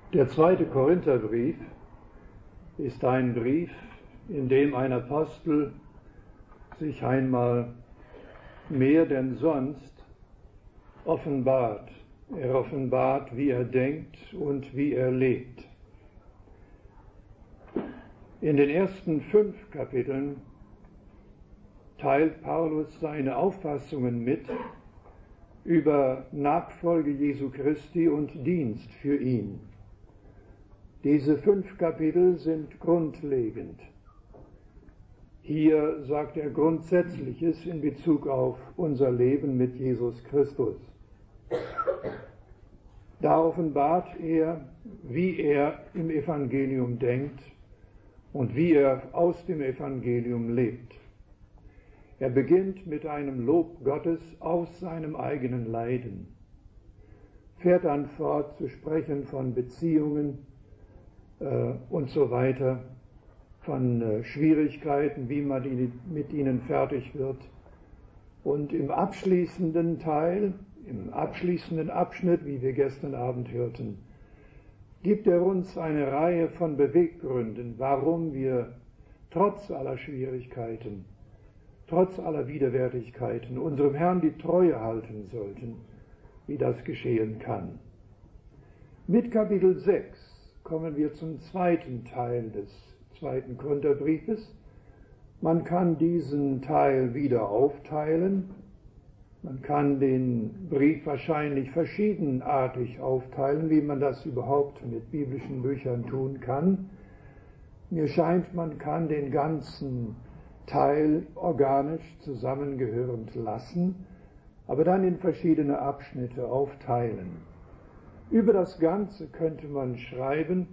Der zweite Korintherbrief ist ein Brief, in dem ein Apostel sich einmal mehr denn sonst offenbart. Er offenbart, wie er denkt und wie er lebt. In den ersten 5 Kapiteln teilt Paulus seine Auffassungen mit über Nachfolge Jesu Christi und Dienst für ihn. Diese 5 Kapitel sind grundlegend. Hier sagt er Grundsätzliches in Bezug auf unser Leben mit Jesus Christus. Da offenbart er, wie er im Evangelium denkt und wie er aus dem Evangelium lebt. Er beginnt mit einem Lob Gottes aus seinem eigenen Leiden, fährt dann fort zu sprechen von Beziehungen und so weiter, von Schwierigkeiten, wie man mit ihnen fertig wird. Und im abschließenden Teil, im abschließenden Abschnitt, wie wir gestern Abend hörten, gibt er uns eine Reihe von Beweggründen, warum wir trotz aller Schwierigkeiten, trotz aller Widerwärtigkeiten unserem Herrn die Treue halten sollten, wie das geschehen kann. Mit Kapitel 6 kommen wir zum zweiten Teil des zweiten Korintherbriefes. Man kann diesen Teil wieder aufteilen. Man kann den Brief wahrscheinlich verschiedenartig aufteilen, wie man das überhaupt mit biblischen Büchern tun kann. Mir scheint, man kann den ganzen Teil organisch zusammengehörend lassen, aber dann in verschiedene Abschnitte aufteilen. Über das Ganze könnte man schreiben: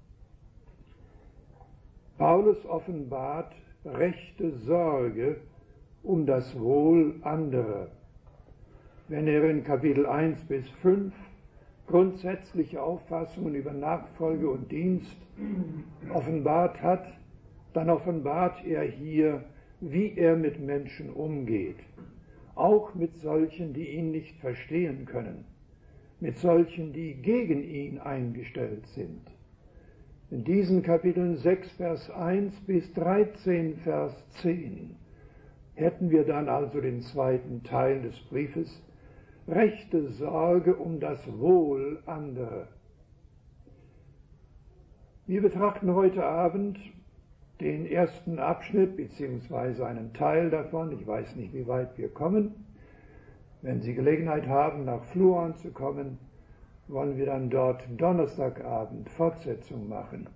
Paulus offenbart rechte Sorge um das Wohl anderer. Wenn er in Kapitel 1 bis 5 grundsätzliche Auffassungen über Nachfolge und Dienst offenbart hat, dann offenbart er hier, wie er mit Menschen umgeht, auch mit solchen, die ihn nicht verstehen können, mit solchen, die gegen ihn eingestellt sind. In diesen Kapiteln 6, Vers 1 bis 13, Vers 10 hätten wir dann also den zweiten Teil des Briefes, rechte Sorge um das Wohl anderer. Wir betrachten heute Abend den ersten Abschnitt beziehungsweise einen Teil davon. Ich weiß nicht, wie weit wir kommen. Wenn Sie Gelegenheit haben, nach Fluorn zu kommen, wollen wir dann dort Donnerstagabend Fortsetzung machen.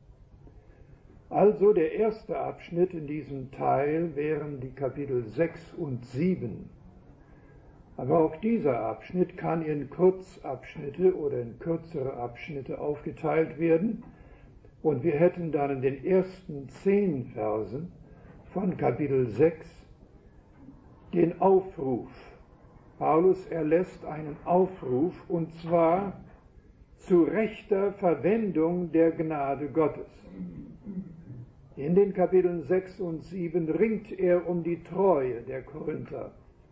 Also der erste Abschnitt in diesem Teil wären die Kapitel 6 und 7. Aber auch dieser Abschnitt kann in Kurzabschnitte oder in kürzere Abschnitte aufgeteilt werden. Und wir hätten dann in den ersten 10 Versen von Kapitel 6 den Aufruf. Paulus erlässt einen Aufruf, und zwar zu rechter Verwendung der Gnade Gottes. In den Kapiteln 6 und 7 ringt er um die Treue der Korinther.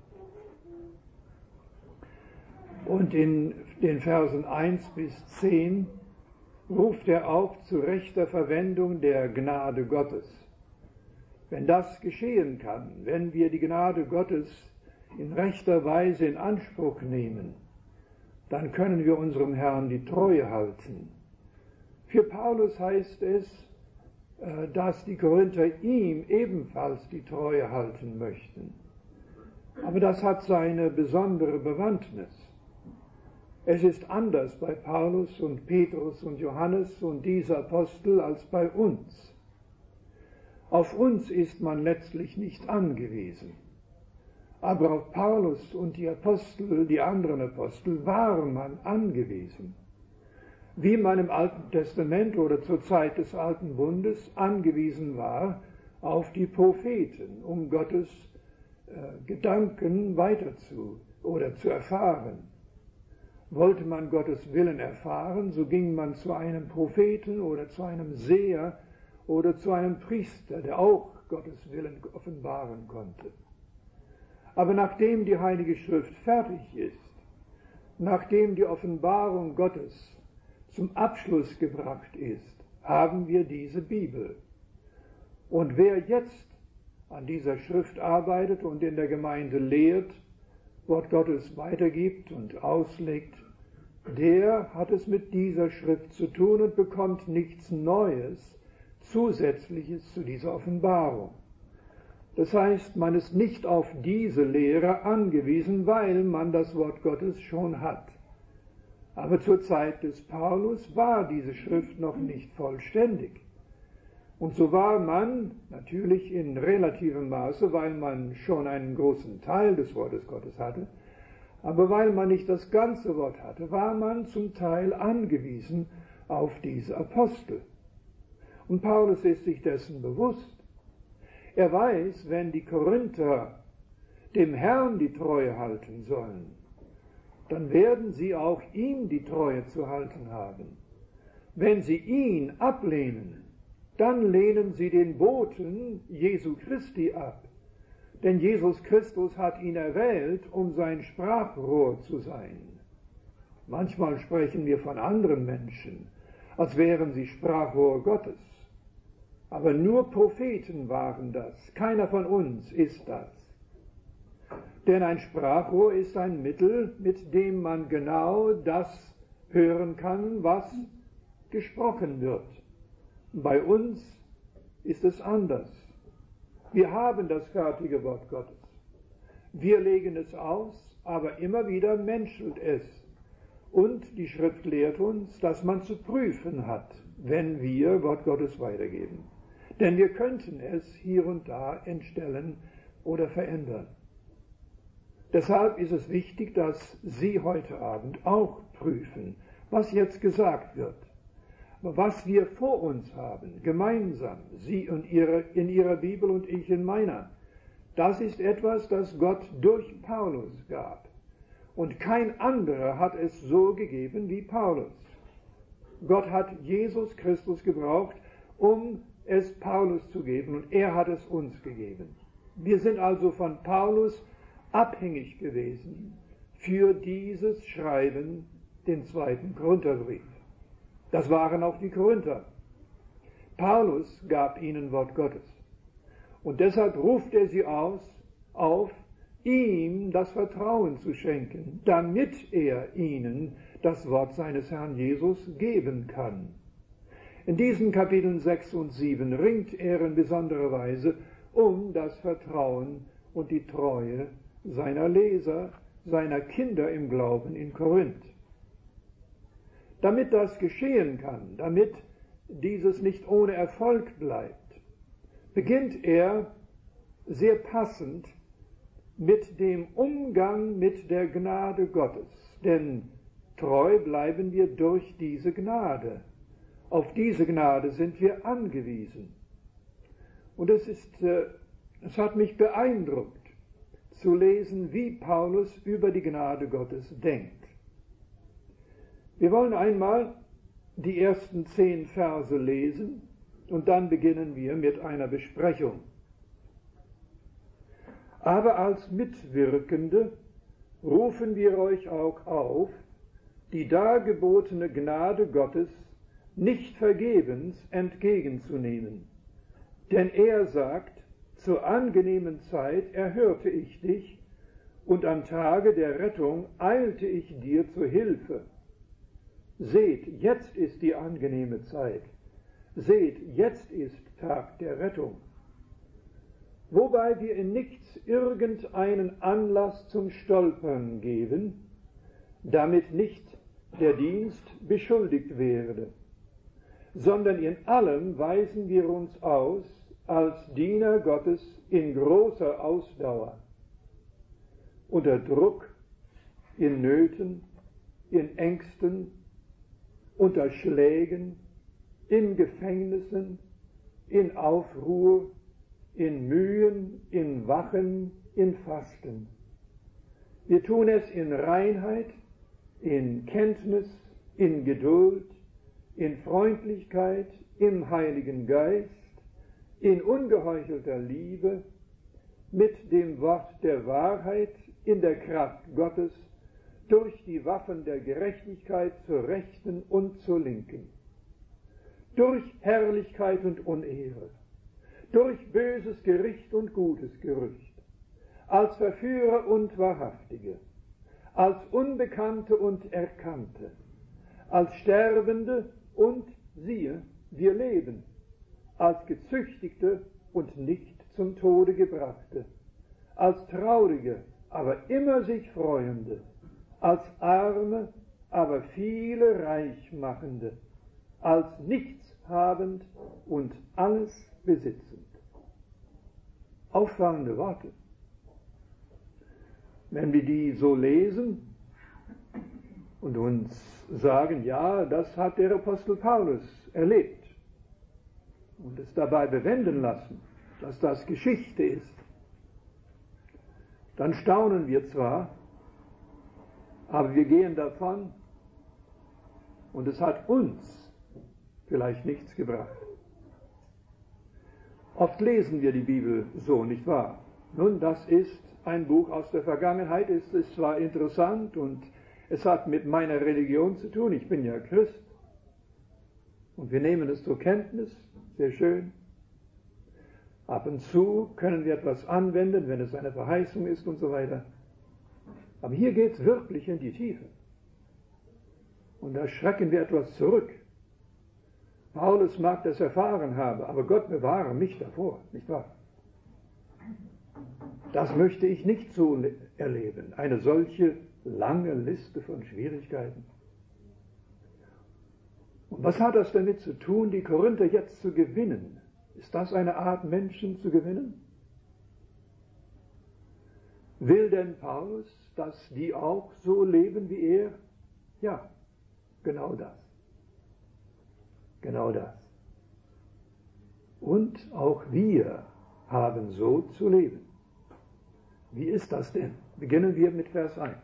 Und in den Versen 1 bis 10 ruft er auf zu rechter Verwendung der Gnade Gottes. Wenn das geschehen kann, wenn wir die Gnade Gottes in rechter Weise in Anspruch nehmen, dann können wir unserem Herrn die Treue halten. Für Paulus heißt es, dass die Korinther ihm ebenfalls die Treue halten möchten. Aber das hat seine besondere Bewandtnis. Es ist anders bei Paulus und Petrus und Johannes und dieser Apostel als bei uns. Auf uns ist man letztlich nicht angewiesen. Aber auf Paulus und die Apostel, die anderen Apostel, war man angewiesen. Wie man im Alten Testament oder zur Zeit des Alten Bundes angewiesen war auf die Propheten, um Gottes Gedanken zu erfahren. Wollte man Gottes Willen erfahren, so ging man zu einem Propheten oder zu einem Seher oder zu einem Priester, der auch Gottes Willen offenbaren konnte. Aber nachdem die Heilige Schrift fertig ist, nachdem die Offenbarung Gottes zum Abschluss gebracht ist, haben wir diese Bibel. Und wer jetzt an dieser Schrift arbeitet und in der Gemeinde lehrt, Wort Gottes weitergibt und auslegt, der hat es mit dieser Schrift zu tun und bekommt nichts Neues, Zusätzliches zu dieser Offenbarung. Das heißt, man ist nicht auf diese Lehre angewiesen, weil man das Wort Gottes schon hat. Aber zur Zeit des Paulus war diese Schrift noch nicht vollständig. Und so war man natürlich in relativem Maße, weil man schon einen großen Teil des Wortes Gottes hatte, aber weil man nicht das ganze Wort hatte, war man zum Teil angewiesen auf diese Apostel. Und Paulus ist sich dessen bewusst. Er weiß, wenn die Korinther dem Herrn die Treue halten sollen, dann werden sie auch ihm die Treue zu halten haben. Wenn sie ihn ablehnen, dann lehnen sie den Boten Jesu Christi ab. Denn Jesus Christus hat ihn erwählt, um sein Sprachrohr zu sein. Manchmal sprechen wir von anderen Menschen, als wären sie Sprachrohr Gottes. Aber nur Propheten waren das. Keiner von uns ist das. Denn ein Sprachrohr ist ein Mittel, mit dem man genau das hören kann, was gesprochen wird. Bei uns ist es anders. Wir haben das fertige Wort Gottes. Wir legen es aus, aber immer wieder menschelt es. Und die Schrift lehrt uns, dass man zu prüfen hat, wenn wir Wort Gottes weitergeben. Denn wir könnten es hier und da entstellen oder verändern. Deshalb ist es wichtig, dass Sie heute Abend auch prüfen, was jetzt gesagt wird. Aber was wir vor uns haben, gemeinsam, Sie in Ihrer Bibel und ich in meiner, das ist etwas, das Gott durch Paulus gab. Und kein anderer hat es so gegeben wie Paulus. Gott hat Jesus Christus gebraucht, um es Paulus zu geben, und er hat es uns gegeben. Wir sind also von Paulus abhängig gewesen für dieses Schreiben, den 2. Korintherbrief. Das waren auch die Korinther. Paulus gab ihnen Wort Gottes. Und deshalb ruft er sie auf, ihm das Vertrauen zu schenken, damit er ihnen das Wort seines Herrn Jesus geben kann. In diesen Kapiteln 6 und 7 ringt er in besonderer Weise um das Vertrauen und die Treue seiner Leser, seiner Kinder im Glauben in Korinth. Damit das geschehen kann, damit dieses nicht ohne Erfolg bleibt, beginnt er sehr passend mit dem Umgang mit der Gnade Gottes. Denn treu bleiben wir durch diese Gnade. Auf diese Gnade sind wir angewiesen. Und es hat mich beeindruckt, zu lesen, wie Paulus über die Gnade Gottes denkt. Wir wollen einmal die ersten 10 Verse lesen und dann beginnen wir mit einer Besprechung. Aber als Mitwirkende rufen wir euch auch auf, die dargebotene Gnade Gottes nicht vergebens entgegenzunehmen. Denn er sagt, zur angenehmen Zeit erhörte ich dich, und am Tage der Rettung eilte ich dir zu Hilfe. Seht, jetzt ist die angenehme Zeit. Seht, jetzt ist Tag der Rettung. Wobei wir in nichts irgendeinen Anlass zum Stolpern geben, damit nicht der Dienst beschuldigt werde, sondern in allem weisen wir uns aus als Diener Gottes in großer Ausdauer, unter Druck, in Nöten, in Ängsten, unter Schlägen, in Gefängnissen, in Aufruhr, in Mühen, in Wachen, in Fasten. Wir tun es in Reinheit, in Kenntnis, in Geduld, in Freundlichkeit, im Heiligen Geist, in ungeheuchelter Liebe, mit dem Wort der Wahrheit, in der Kraft Gottes, durch die Waffen der Gerechtigkeit zur Rechten und zur Linken, durch Herrlichkeit und Unehre, durch böses Gericht und gutes Gerücht, als Verführer und Wahrhaftige, als Unbekannte und Erkannte, als Sterbende und siehe, wir leben, als Gezüchtigte und nicht zum Tode Gebrachte, als Traurige, aber immer sich Freuende, als Arme, aber viele Reichmachende, als Nichtshabend und alles besitzend. Auffallende Worte. Wenn wir die so lesen und uns sagen, ja, das hat der Apostel Paulus erlebt und es dabei bewenden lassen, dass das Geschichte ist, dann staunen wir zwar, aber wir gehen davon und es hat uns vielleicht nichts gebracht. Oft lesen wir die Bibel so, nicht wahr? Nun, das ist ein Buch aus der Vergangenheit, es ist zwar interessant und es hat mit meiner Religion zu tun, ich bin ja Christ und wir nehmen es zur Kenntnis, sehr schön. Ab und zu können wir etwas anwenden, wenn es eine Verheißung ist und so weiter. Aber hier geht es wirklich in die Tiefe. Und da schrecken wir etwas zurück. Paulus mag das erfahren haben, aber Gott bewahre mich davor, nicht wahr? Das möchte ich nicht so erleben, eine solche lange Liste von Schwierigkeiten. Und was hat das damit zu tun, die Korinther jetzt zu gewinnen? Ist das eine Art, Menschen zu gewinnen? Will denn Paulus, dass die auch so leben wie er? Ja, genau das. Genau das. Und auch wir haben so zu leben. Wie ist das denn? Beginnen wir mit Vers 1.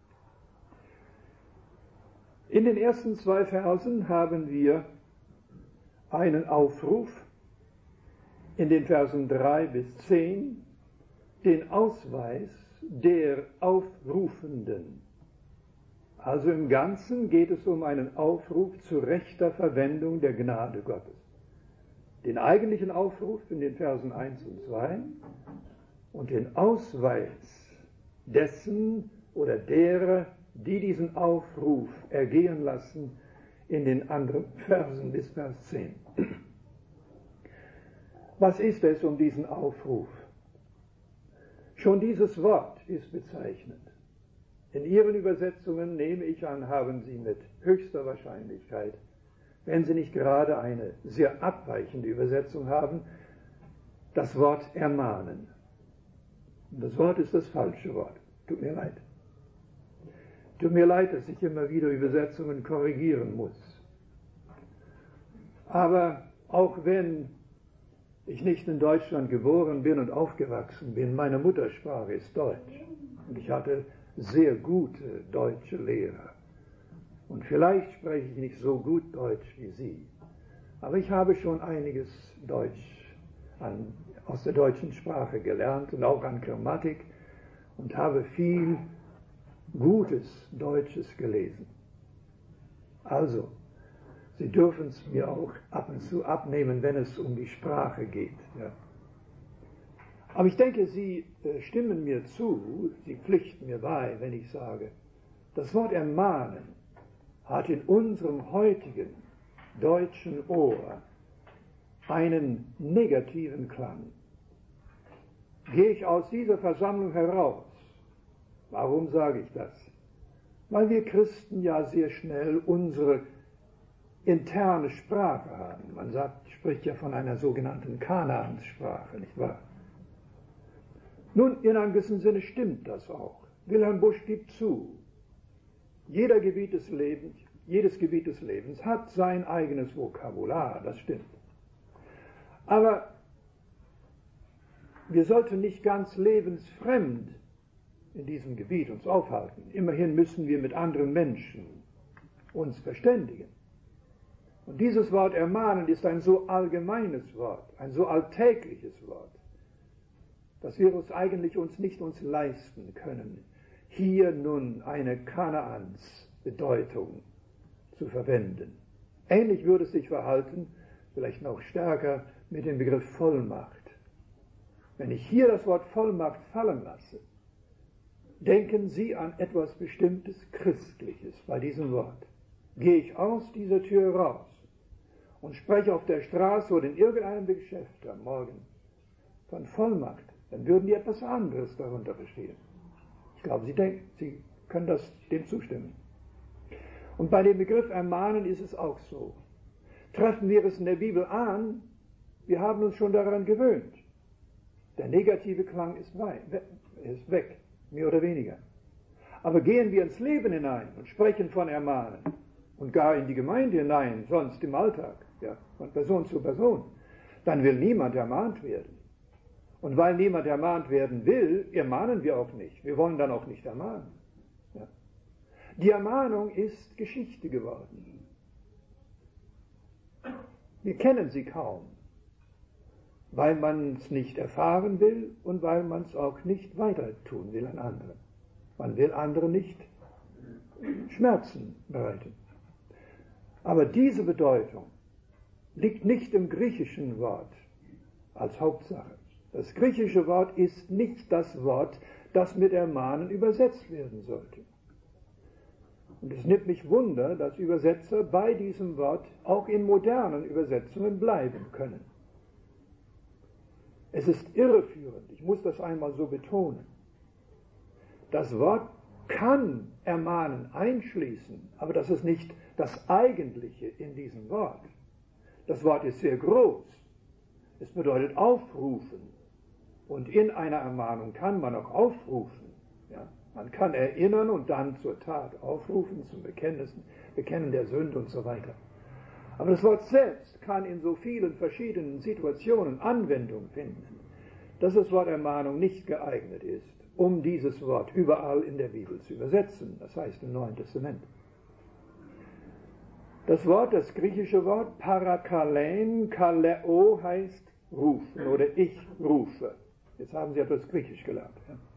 In den ersten 2 Versen haben wir einen Aufruf, in den Versen 3 bis 10 den Ausweis der Aufrufenden. Also im Ganzen geht es um einen Aufruf zu rechter Verwendung der Gnade Gottes. Den eigentlichen Aufruf in den Versen 1 und 2 und den Ausweis dessen oder derer, die diesen Aufruf ergehen lassen, in den anderen Versen bis Vers 10. Was ist es um diesen Aufruf? Schon dieses Wort ist bezeichnend. In Ihren Übersetzungen, nehme ich an, haben Sie mit höchster Wahrscheinlichkeit, wenn Sie nicht gerade eine sehr abweichende Übersetzung haben, das Wort ermahnen. Und das Wort ist das falsche Wort. Tut mir leid. Tut mir leid, dass ich immer wieder Übersetzungen korrigieren muss. Aber auch wenn ich nicht in Deutschland geboren bin und aufgewachsen bin, meine Muttersprache ist Deutsch. Und ich hatte sehr gute deutsche Lehrer. Und vielleicht spreche ich nicht so gut Deutsch wie Sie. Aber ich habe schon einiges Deutsch aus der deutschen Sprache gelernt und auch an Grammatik und habe viel gutes Deutsches gelesen. Also, Sie dürfen es mir auch ab und zu abnehmen, wenn es um die Sprache geht. Ja. Aber ich denke, Sie stimmen mir zu, Sie pflichten mir bei, wenn ich sage, das Wort ermahnen hat in unserem heutigen deutschen Ohr einen negativen Klang. Gehe ich aus dieser Versammlung heraus? Warum sage ich das? Weil wir Christen ja sehr schnell unsere interne Sprache haben. Man spricht ja von einer sogenannten Kanaansprache, nicht wahr? Nun, in einem gewissen Sinne stimmt das auch. Wilhelm Busch gibt zu, jedes Gebiet des Lebens hat sein eigenes Vokabular, das stimmt. Aber wir sollten nicht ganz lebensfremd in diesem Gebiet uns aufhalten. Immerhin müssen wir mit anderen Menschen uns verständigen. Und dieses Wort ermahnen ist ein so allgemeines Wort, ein so alltägliches Wort, dass wir uns eigentlich nicht leisten können, hier nun eine Kanaans-Bedeutung zu verwenden. Ähnlich würde es sich verhalten, vielleicht noch stärker, mit dem Begriff Vollmacht. Wenn ich hier das Wort Vollmacht fallen lasse, denken Sie an etwas Bestimmtes Christliches bei diesem Wort. Gehe ich aus dieser Tür raus und spreche auf der Straße oder in irgendeinem Geschäft am Morgen von Vollmacht, dann würden die etwas anderes darunter verstehen. Ich glaube, Sie können dem zustimmen. Und bei dem Begriff ermahnen ist es auch so. Treffen wir es in der Bibel an, wir haben uns schon daran gewöhnt. Der negative Klang ist weg, mehr oder weniger. Aber gehen wir ins Leben hinein und sprechen von ermahnen und gar in die Gemeinde hinein, sonst im Alltag, ja, von Person zu Person, dann will niemand ermahnt werden. Und weil niemand ermahnt werden will, ermahnen wir auch nicht. Wir wollen dann auch nicht ermahnen. Ja. Die Ermahnung ist Geschichte geworden. Wir kennen sie kaum, weil man es nicht erfahren will und weil man es auch nicht weiter tun will an anderen. Man will anderen nicht Schmerzen bereiten. Aber diese Bedeutung liegt nicht im griechischen Wort als Hauptsache. Das griechische Wort ist nicht das Wort, das mit ermahnen übersetzt werden sollte. Und es nimmt mich Wunder, dass Übersetzer bei diesem Wort auch in modernen Übersetzungen bleiben können. Es ist irreführend, ich muss das einmal so betonen. Das Wort kann ermahnen einschließen, aber das ist nicht das Eigentliche in diesem Wort. Das Wort ist sehr groß. Es bedeutet aufrufen. Und in einer Ermahnung kann man auch aufrufen. Ja? Man kann erinnern und dann zur Tat aufrufen, zum Bekennen der Sünde und so weiter. Aber das Wort selbst kann in so vielen verschiedenen Situationen Anwendung finden, dass das Wort Ermahnung nicht geeignet ist, um dieses Wort überall in der Bibel zu übersetzen, das heißt im Neuen Testament. Das griechische Wort parakalein, kaleo heißt rufen oder ich rufe. Jetzt haben Sie etwas Griechisch gelernt.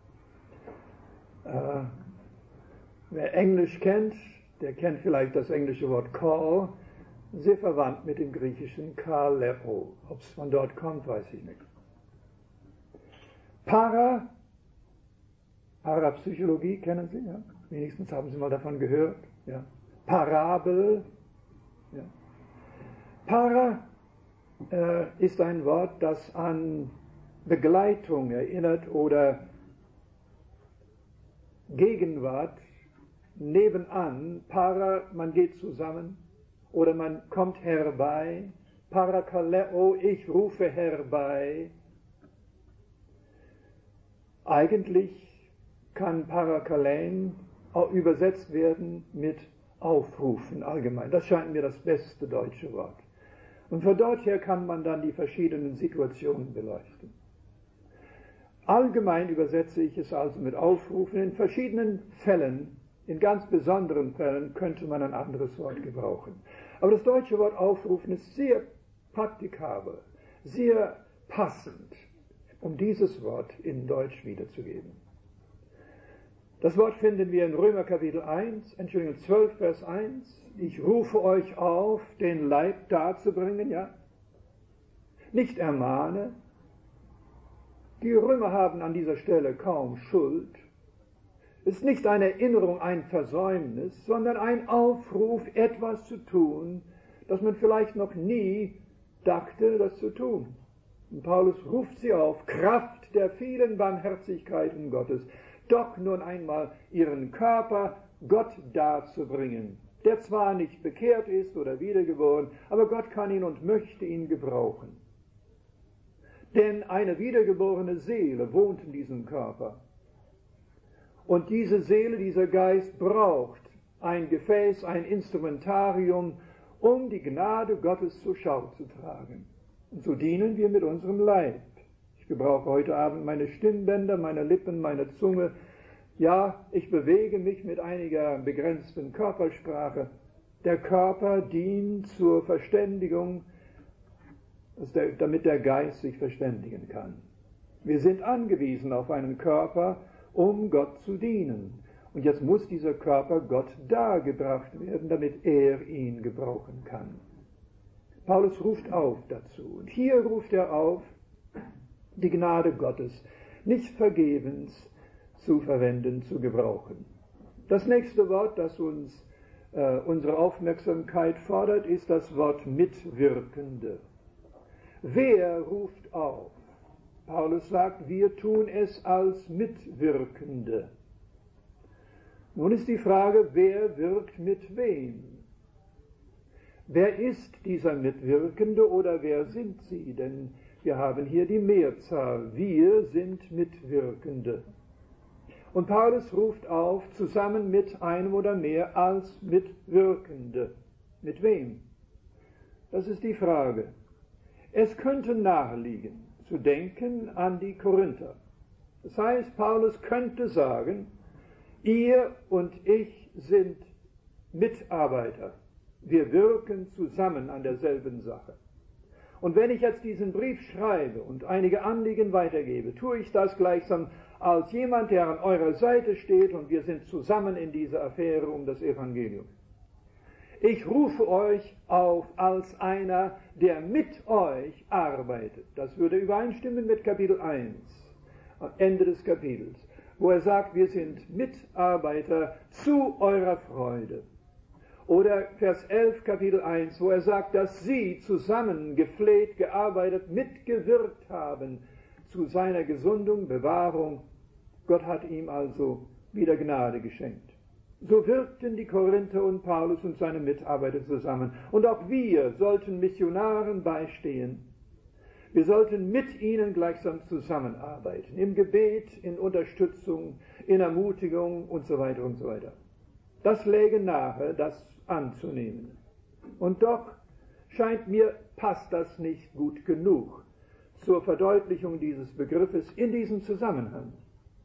Ja. Wer Englisch kennt, der kennt vielleicht das englische Wort call, sehr verwandt mit dem griechischen kaleo. Ob es von dort kommt, weiß ich nicht. Parapsychologie kennen Sie, ja? Wenigstens haben Sie mal davon gehört. Ja? Parabel. Ja? Para ist ein Wort, das an Begleitung erinnert oder Gegenwart, nebenan. Man geht zusammen oder man kommt herbei. Parakaleo, ich rufe herbei. Eigentlich kann parakalein auch übersetzt werden mit aufrufen allgemein. Das scheint mir das beste deutsche Wort. Und von dort her kann man dann die verschiedenen Situationen beleuchten. Allgemein übersetze ich es also mit aufrufen. In verschiedenen Fällen, in ganz besonderen Fällen, könnte man ein anderes Wort gebrauchen. Aber das deutsche Wort aufrufen ist sehr praktikabel, sehr passend, um dieses Wort in Deutsch wiederzugeben. Das Wort finden wir in Römer Kapitel 12, Vers 1. Ich rufe euch auf, den Leib darzubringen, ja? Nicht ermahne. Die Römer haben an dieser Stelle kaum Schuld. Es ist nicht eine Erinnerung, ein Versäumnis, sondern ein Aufruf, etwas zu tun, das man vielleicht noch nie dachte, das zu tun. Und Paulus ruft sie auf, Kraft der vielen Barmherzigkeiten Gottes, doch nun einmal ihren Körper Gott darzubringen, der zwar nicht bekehrt ist oder wiedergeboren, aber Gott kann ihn und möchte ihn gebrauchen. Denn eine wiedergeborene Seele wohnt in diesem Körper. Und diese Seele, dieser Geist braucht ein Gefäß, ein Instrumentarium, um die Gnade Gottes zur Schau zu tragen. Und so dienen wir mit unserem Leib. Ich gebrauche heute Abend meine Stimmbänder, meine Lippen, meine Zunge. Ja, ich bewege mich mit einiger begrenzten Körpersprache. Der Körper dient zur Verständigung, damit der Geist sich verständigen kann. Wir sind angewiesen auf einen Körper, um Gott zu dienen. Und jetzt muss dieser Körper Gott dargebracht werden, damit er ihn gebrauchen kann. Paulus ruft auf dazu. Und hier ruft er auf, die Gnade Gottes nicht vergebens zu verwenden, zu gebrauchen. Das nächste Wort, das uns unsere Aufmerksamkeit fordert, ist das Wort Mitwirkende. Wer ruft auf? Paulus sagt, wir tun es als Mitwirkende. Nun ist die Frage, wer wirkt mit wem? Wer ist dieser Mitwirkende oder wer sind sie? Denn wir haben hier die Mehrzahl. Wir sind Mitwirkende. Und Paulus ruft auf, zusammen mit einem oder mehr als Mitwirkende. Mit wem? Das ist die Frage. Es könnte naheliegen, zu denken an die Korinther. Das heißt, Paulus könnte sagen, ihr und ich sind Mitarbeiter. Wir wirken zusammen an derselben Sache. Und wenn ich jetzt diesen Brief schreibe und einige Anliegen weitergebe, tue ich das gleichsam als jemand, der an eurer Seite steht und wir sind zusammen in dieser Affäre um das Evangelium. Ich rufe euch auf als einer, der mit euch arbeitet. Das würde übereinstimmen mit Kapitel 1, am Ende des Kapitels, wo er sagt, wir sind Mitarbeiter zu eurer Freude. Oder Vers 11, Kapitel 1, wo er sagt, dass sie zusammen gefleht, gearbeitet, mitgewirkt haben zu seiner Gesundung, Bewahrung. Gott hat ihm also wieder Gnade geschenkt. So wirkten die Korinther und Paulus und seine Mitarbeiter zusammen. Und auch wir sollten Missionaren beistehen. Wir sollten mit ihnen gleichsam zusammenarbeiten. Im Gebet, in Unterstützung, in Ermutigung und so weiter und so weiter. Das läge nahe, das anzunehmen. Und doch scheint mir, passt das nicht gut genug zur Verdeutlichung dieses Begriffes in diesem Zusammenhang.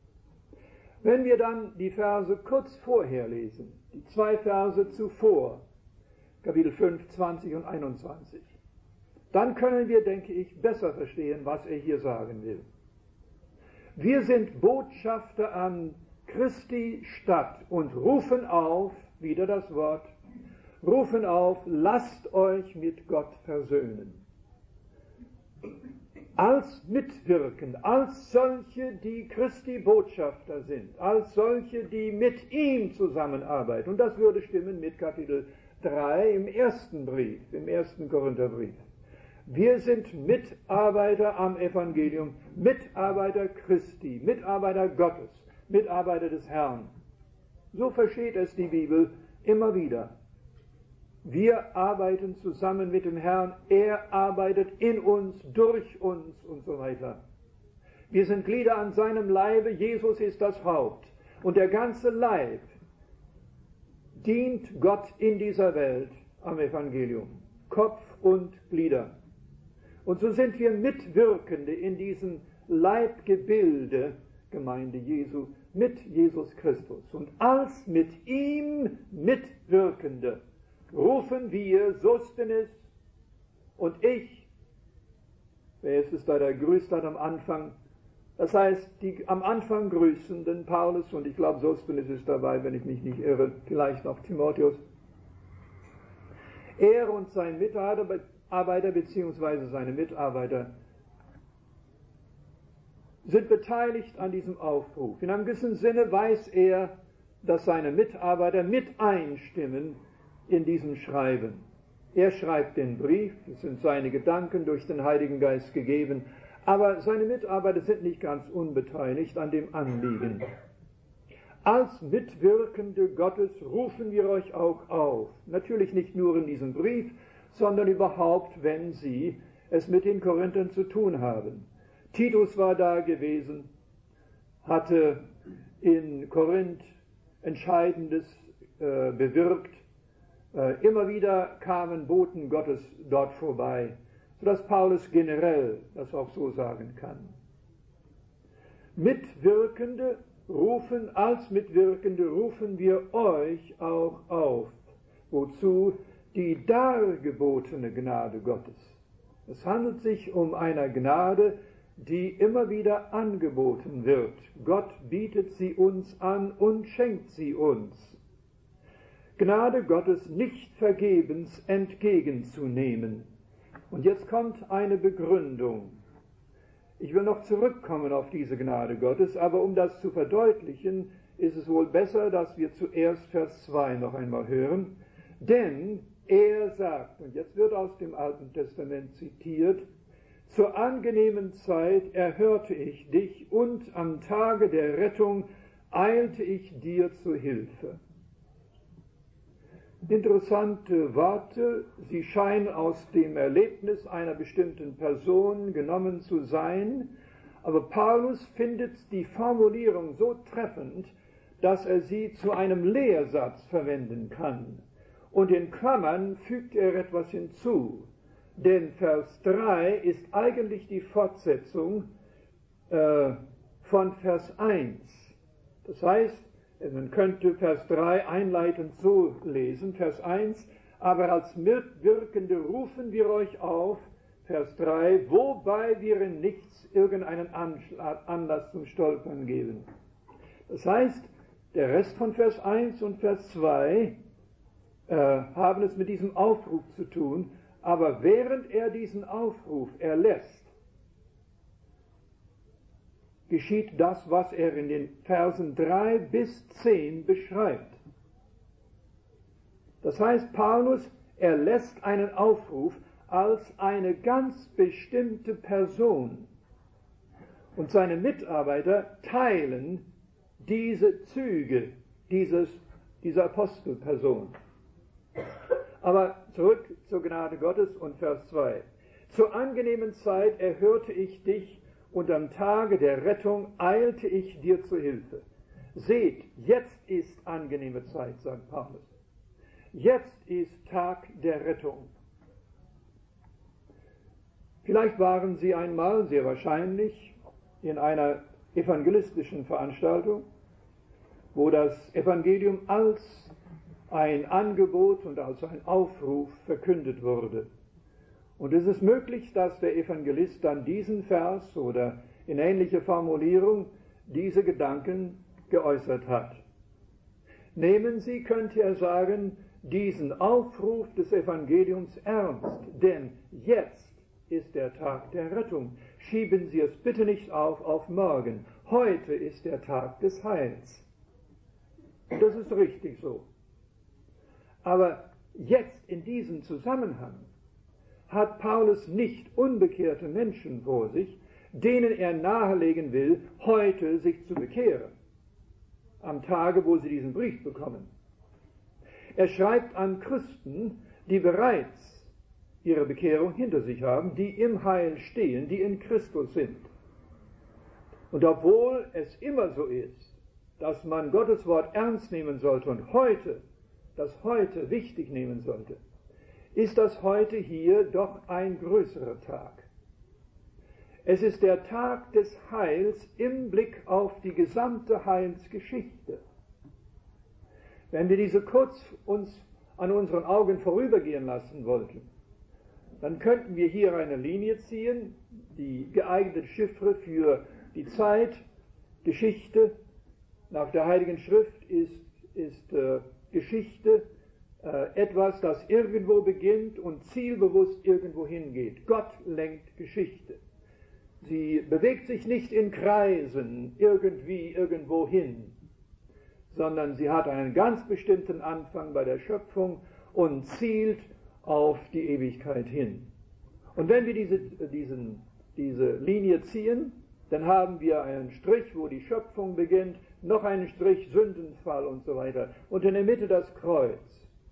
Wenn wir dann die Verse kurz vorher lesen, die 2 Verse zuvor, Kapitel 5, 20 und 21, dann können wir, denke ich, besser verstehen, was er hier sagen will. Wir sind Botschafter an Christi Stadt und rufen auf, wieder das Wort, rufen auf, lasst euch mit Gott versöhnen. Als Mitwirkend, als solche, die Christi Botschafter sind, als solche, die mit ihm zusammenarbeiten. Und das würde stimmen mit Kapitel 3 im ersten Brief, im ersten Korintherbrief. Wir sind Mitarbeiter am Evangelium, Mitarbeiter Christi, Mitarbeiter Gottes, Mitarbeiter des Herrn. So versteht es die Bibel immer wieder. Wir arbeiten zusammen mit dem Herrn, er arbeitet in uns, durch uns und so weiter. Wir sind Glieder an seinem Leibe, Jesus ist das Haupt. Und der ganze Leib dient Gott in dieser Welt am Evangelium, Kopf und Glieder. Und so sind wir Mitwirkende in diesem Leibgebilde, Gemeinde Jesu, mit Jesus Christus. Und als mit ihm Mitwirkende rufen wir Sostenes und ich, wer ist es da, der grüßt hat am Anfang, das heißt, die am Anfang grüßenden Paulus, und ich glaube Sostenes ist dabei, wenn ich mich nicht irre, vielleicht noch Timotheus, er und sein Mitarbeiter bzw. seine Mitarbeiter sind beteiligt an diesem Aufruf. In einem gewissen Sinne weiß er, dass seine Mitarbeiter mit einstimmen in diesem Schreiben. Er schreibt den Brief, es sind seine Gedanken durch den Heiligen Geist gegeben, aber seine Mitarbeiter sind nicht ganz unbeteiligt an dem Anliegen. Als Mitwirkende Gottes rufen wir euch auch auf, natürlich nicht nur in diesem Brief, sondern überhaupt, wenn Sie es mit den Korinthern zu tun haben. Titus war da gewesen, hatte in Korinth Entscheidendes bewirkt. Immer wieder kamen Boten Gottes dort vorbei, sodass Paulus generell das auch so sagen kann. Als Mitwirkende rufen wir euch auch auf. Wozu? Die dargebotene Gnade Gottes. Es handelt sich um eine Gnade, die immer wieder angeboten wird. Gott bietet sie uns an und schenkt sie uns. Gnade Gottes nicht vergebens entgegenzunehmen. Und jetzt kommt eine Begründung. Ich will noch zurückkommen auf diese Gnade Gottes, aber um das zu verdeutlichen, ist es wohl besser, dass wir zuerst Vers 2 noch einmal hören. Denn er sagt, und jetzt wird aus dem Alten Testament zitiert, zur angenehmen Zeit erhörte ich dich und am Tage der Rettung eilte ich dir zu Hilfe. Interessante Worte, sie scheinen aus dem Erlebnis einer bestimmten Person genommen zu sein, aber Paulus findet die Formulierung so treffend, dass er sie zu einem Lehrsatz verwenden kann. Und in Klammern fügt er etwas hinzu, denn Vers 3 ist eigentlich die Fortsetzung von Vers 1. Das heißt, man könnte Vers 3 einleitend so lesen, Vers 1, aber als Mitwirkende rufen wir euch auf, Vers 3, wobei wir in nichts irgendeinen Anlass zum Stolpern geben. Das heißt, der Rest von Vers 1 und Vers 2 haben es mit diesem Aufruf zu tun, aber während er diesen Aufruf erlässt, geschieht das, was er in den Versen 3 bis 10 beschreibt. Das heißt, Paulus erlässt einen Aufruf als eine ganz bestimmte Person. Und seine Mitarbeiter teilen diese Züge dieser Apostelperson. Aber zurück zur Gnade Gottes und Vers 2. Zur angenehmen Zeit erhörte ich dich und am Tage der Rettung eilte ich dir zu Hilfe. Seht, jetzt ist angenehme Zeit, sagt Paulus. Jetzt ist Tag der Rettung. Vielleicht waren Sie einmal, sehr wahrscheinlich, in einer evangelistischen Veranstaltung, wo das Evangelium als ein Angebot und als ein Aufruf verkündet wurde. Und es ist möglich, dass der Evangelist dann diesen Vers oder in ähnlicher Formulierung diese Gedanken geäußert hat. Nehmen Sie, könnte er sagen, diesen Aufruf des Evangeliums ernst, denn jetzt ist der Tag der Rettung. Schieben Sie es bitte nicht auf morgen. Heute ist der Tag des Heils. Das ist richtig so. Aber jetzt in diesem Zusammenhang hat Paulus nicht unbekehrte Menschen vor sich, denen er nahelegen will, heute sich zu bekehren, am Tage, wo sie diesen Brief bekommen. Er schreibt an Christen, die bereits ihre Bekehrung hinter sich haben, die im Heil stehen, die in Christus sind. Und obwohl es immer so ist, dass man Gottes Wort ernst nehmen sollte und das heute wichtig nehmen sollte, ist das heute hier doch ein größerer Tag. Es ist der Tag des Heils im Blick auf die gesamte Heilsgeschichte. Wenn wir diese kurz uns an unseren Augen vorübergehen lassen wollten, dann könnten wir hier eine Linie ziehen, die geeignete Chiffre für die Zeit, Geschichte. Nach der Heiligen Schrift ist Geschichte etwas, das irgendwo beginnt und zielbewusst irgendwo hingeht. Gott lenkt Geschichte. Sie bewegt sich nicht in Kreisen irgendwie irgendwo hin, sondern sie hat einen ganz bestimmten Anfang bei der Schöpfung und zielt auf die Ewigkeit hin. Und wenn wir diese Linie ziehen, dann haben wir einen Strich, wo die Schöpfung beginnt, noch einen Strich Sündenfall und so weiter. Und in der Mitte das Kreuz.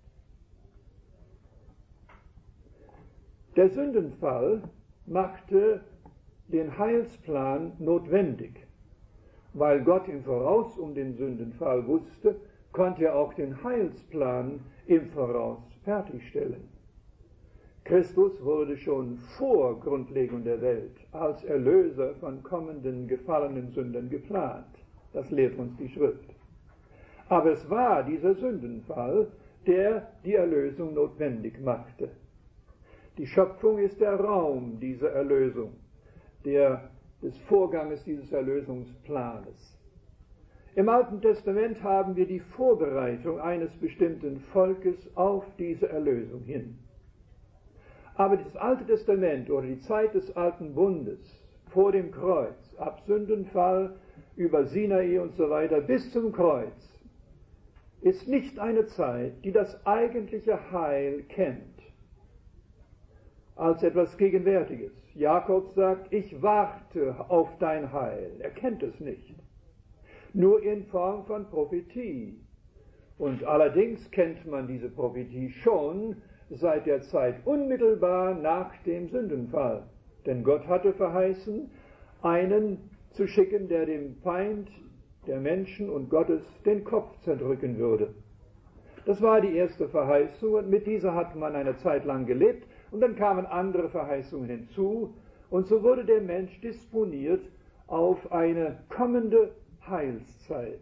Der Sündenfall machte den Heilsplan notwendig. Weil Gott im Voraus um den Sündenfall wusste, konnte er auch den Heilsplan im Voraus fertigstellen. Christus wurde schon vor Grundlegung der Welt als Erlöser von kommenden gefallenen Sündern geplant. Das lehrt uns die Schrift. Aber es war dieser Sündenfall, der die Erlösung notwendig machte. Die Schöpfung ist der Raum dieser Erlösung, der des Vorganges dieses Erlösungsplanes. Im Alten Testament haben wir die Vorbereitung eines bestimmten Volkes auf diese Erlösung hin. Aber das Alte Testament oder die Zeit des Alten Bundes vor dem Kreuz, ab Sündenfall über Sinai und so weiter bis zum Kreuz, ist nicht eine Zeit, die das eigentliche Heil kennt, als etwas Gegenwärtiges. Jakob sagt, ich warte auf dein Heil. Er kennt es nicht. Nur in Form von Prophetie. Und allerdings kennt man diese Prophetie schon seit der Zeit unmittelbar nach dem Sündenfall. Denn Gott hatte verheißen, einen zu schicken, der dem Feind der Menschen und Gottes den Kopf zerdrücken würde. Das war die erste Verheißung und mit dieser hat man eine Zeit lang gelebt und dann kamen andere Verheißungen hinzu und so wurde der Mensch disponiert auf eine kommende Heilszeit.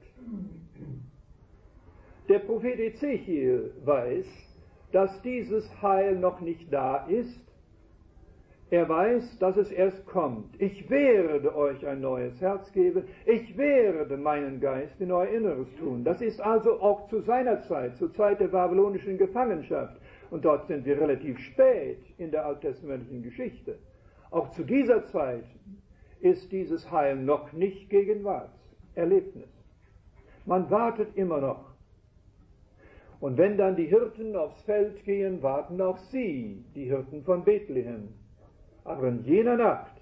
Der Prophet Ezechiel weiß, dass dieses Heil noch nicht da ist. Er weiß, dass es erst kommt. Ich werde euch ein neues Herz geben. Ich werde meinen Geist in euer Inneres tun. Das ist also auch zu seiner Zeit, zur Zeit der babylonischen Gefangenschaft. Und dort sind wir relativ spät in der alttestamentlichen Geschichte. Auch zu dieser Zeit ist dieses Heil noch nicht Gegenwartserlebnis. Man wartet immer noch. Und wenn dann die Hirten aufs Feld gehen, warten auch sie, die Hirten von Bethlehem. Aber in jener Nacht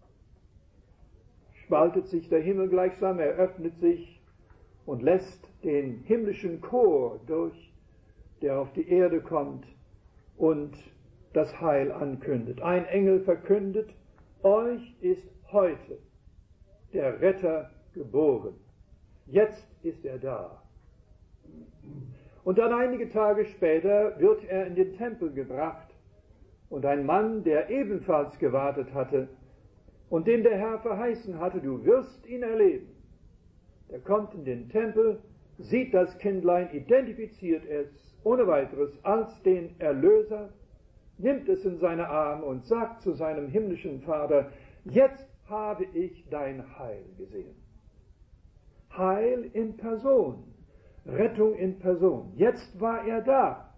spaltet sich der Himmel gleichsam, er öffnet sich und lässt den himmlischen Chor durch, der auf die Erde kommt und das Heil ankündet. Ein Engel verkündet, euch ist heute der Retter geboren. Jetzt ist er da. Und dann einige Tage später wird er in den Tempel gebracht. Und ein Mann, der ebenfalls gewartet hatte und dem der Herr verheißen hatte, du wirst ihn erleben, der kommt in den Tempel, sieht das Kindlein, identifiziert es ohne weiteres als den Erlöser, nimmt es in seine Arme und sagt zu seinem himmlischen Vater, jetzt habe ich dein Heil gesehen. Heil in Person, Rettung in Person. Jetzt war er da.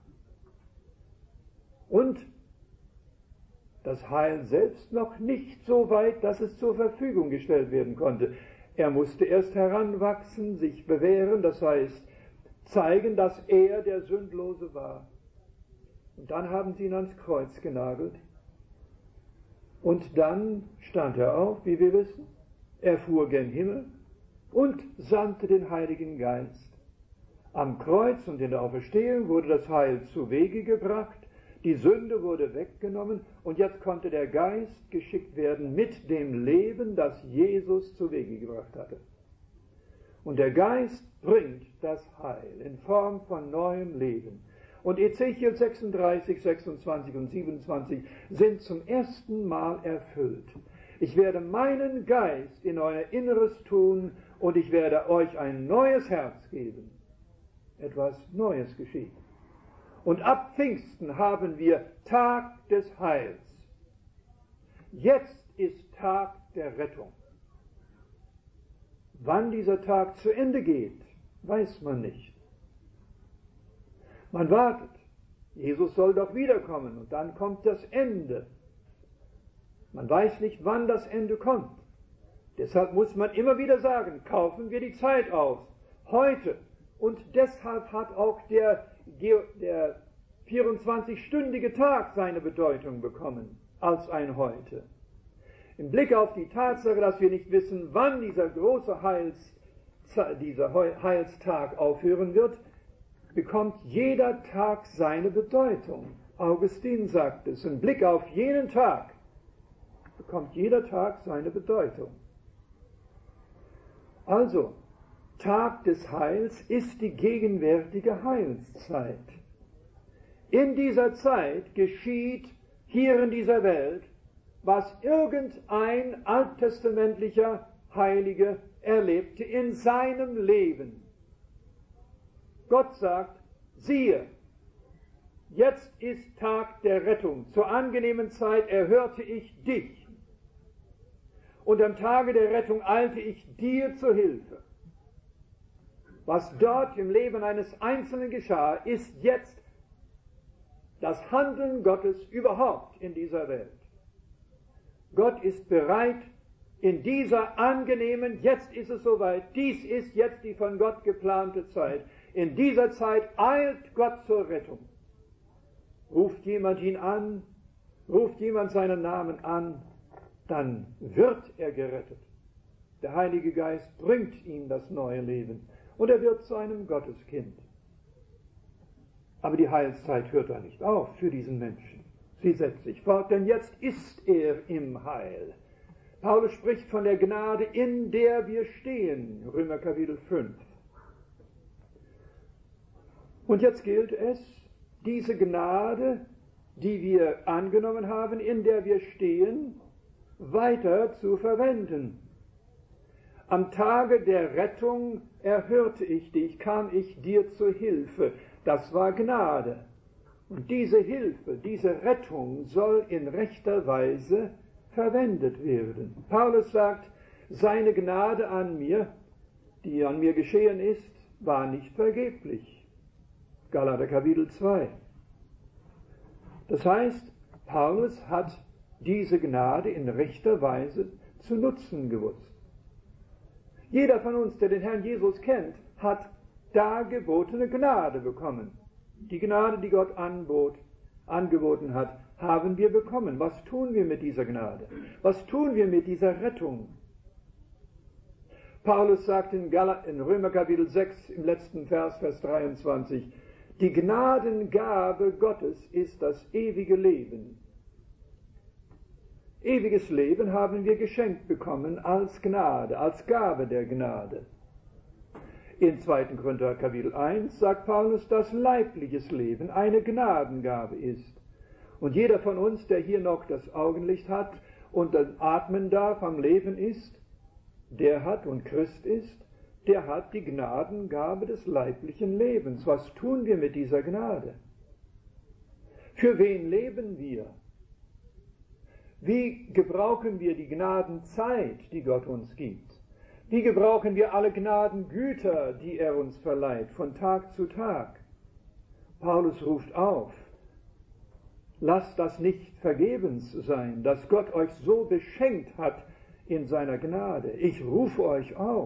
Und das Heil selbst noch nicht so weit, dass es zur Verfügung gestellt werden konnte. Er musste erst heranwachsen, sich bewähren, das heißt zeigen, dass er der Sündlose war. Und dann haben sie ihn ans Kreuz genagelt. Und dann stand er auf, wie wir wissen, er fuhr gen Himmel und sandte den Heiligen Geist. Am Kreuz und in der Auferstehung wurde das Heil zu Wege gebracht. Die Sünde wurde weggenommen und jetzt konnte der Geist geschickt werden mit dem Leben, das Jesus zu Wege gebracht hatte. Und der Geist bringt das Heil in Form von neuem Leben. Und Ezechiel 36, 26 und 27 sind zum ersten Mal erfüllt. Ich werde meinen Geist in euer Inneres tun und ich werde euch ein neues Herz geben. Etwas Neues geschieht. Und ab Pfingsten haben wir Tag des Heils. Jetzt ist Tag der Rettung. Wann dieser Tag zu Ende geht, weiß man nicht. Man wartet. Jesus soll doch wiederkommen und dann kommt das Ende. Man weiß nicht, wann das Ende kommt. Deshalb muss man immer wieder sagen, kaufen wir die Zeit aus. Heute. Und deshalb hat auch der 24-stündige Tag seine Bedeutung bekommen als ein Heute. Im Blick auf die Tatsache, dass wir nicht wissen, wann dieser große Heilstag aufhören wird, bekommt jeder Tag seine Bedeutung. Augustin sagt es, im Blick auf jenen Tag bekommt jeder Tag seine Bedeutung. Also, Tag des Heils ist die gegenwärtige Heilszeit. In dieser Zeit geschieht hier in dieser Welt, was irgendein alttestamentlicher Heiliger erlebte in seinem Leben. Gott sagt, siehe, jetzt ist Tag der Rettung. Zur angenehmen Zeit erhörte ich dich. und am Tage der Rettung eilte ich dir zur Hilfe. Was dort im Leben eines Einzelnen geschah, ist jetzt das Handeln Gottes überhaupt in dieser Welt. Gott ist bereit, in dieser angenehmen, jetzt ist es soweit, dies ist jetzt die von Gott geplante Zeit. In dieser Zeit eilt Gott zur Rettung. Ruft jemand ihn an, ruft jemand seinen Namen an, dann wird er gerettet. Der Heilige Geist bringt ihm das neue Leben und er wird zu einem Gotteskind. Aber die Heilszeit hört da nicht auf für diesen Menschen. Sie setzt sich fort, denn jetzt ist er im Heil. Paulus spricht von der Gnade, in der wir stehen, Römer Kapitel 5. Und jetzt gilt es, diese Gnade, die wir angenommen haben, in der wir stehen, weiter zu verwenden. Am Tage der Rettung erhörte ich dich, kam ich dir zur Hilfe. Das war Gnade. Und diese Hilfe, diese Rettung soll in rechter Weise verwendet werden. Paulus sagt, seine Gnade an mir, die an mir geschehen ist, war nicht vergeblich. Galater Kapitel 2. Das heißt, Paulus hat diese Gnade in rechter Weise zu nutzen gewusst. Jeder von uns, der den Herrn Jesus kennt, hat dargebotene Gnade bekommen. Die Gnade, die Gott angeboten hat, haben wir bekommen. Was tun wir mit dieser Gnade? Was tun wir mit dieser Rettung? Paulus sagt in Römer Kapitel 6 im letzten Vers, Vers 23, die Gnadengabe Gottes ist das ewige Leben. Ewiges Leben haben wir geschenkt bekommen als Gnade, als Gabe der Gnade. In 2. Korinther Kapitel 1 sagt Paulus, dass leibliches Leben eine Gnadengabe ist. Und jeder von uns, der hier noch das Augenlicht hat und dann atmen darf, am Leben ist, der hat und Christ ist, der hat die Gnadengabe des leiblichen Lebens. Was tun wir mit dieser Gnade? Für wen leben wir? Wie gebrauchen wir die Gnadenzeit, die Gott uns gibt? Wie gebrauchen wir alle Gnadengüter, die er uns verleiht, von Tag zu Tag? Paulus ruft auf, lasst das nicht vergebens sein, dass Gott euch so beschenkt hat in seiner Gnade. Ich rufe euch auf.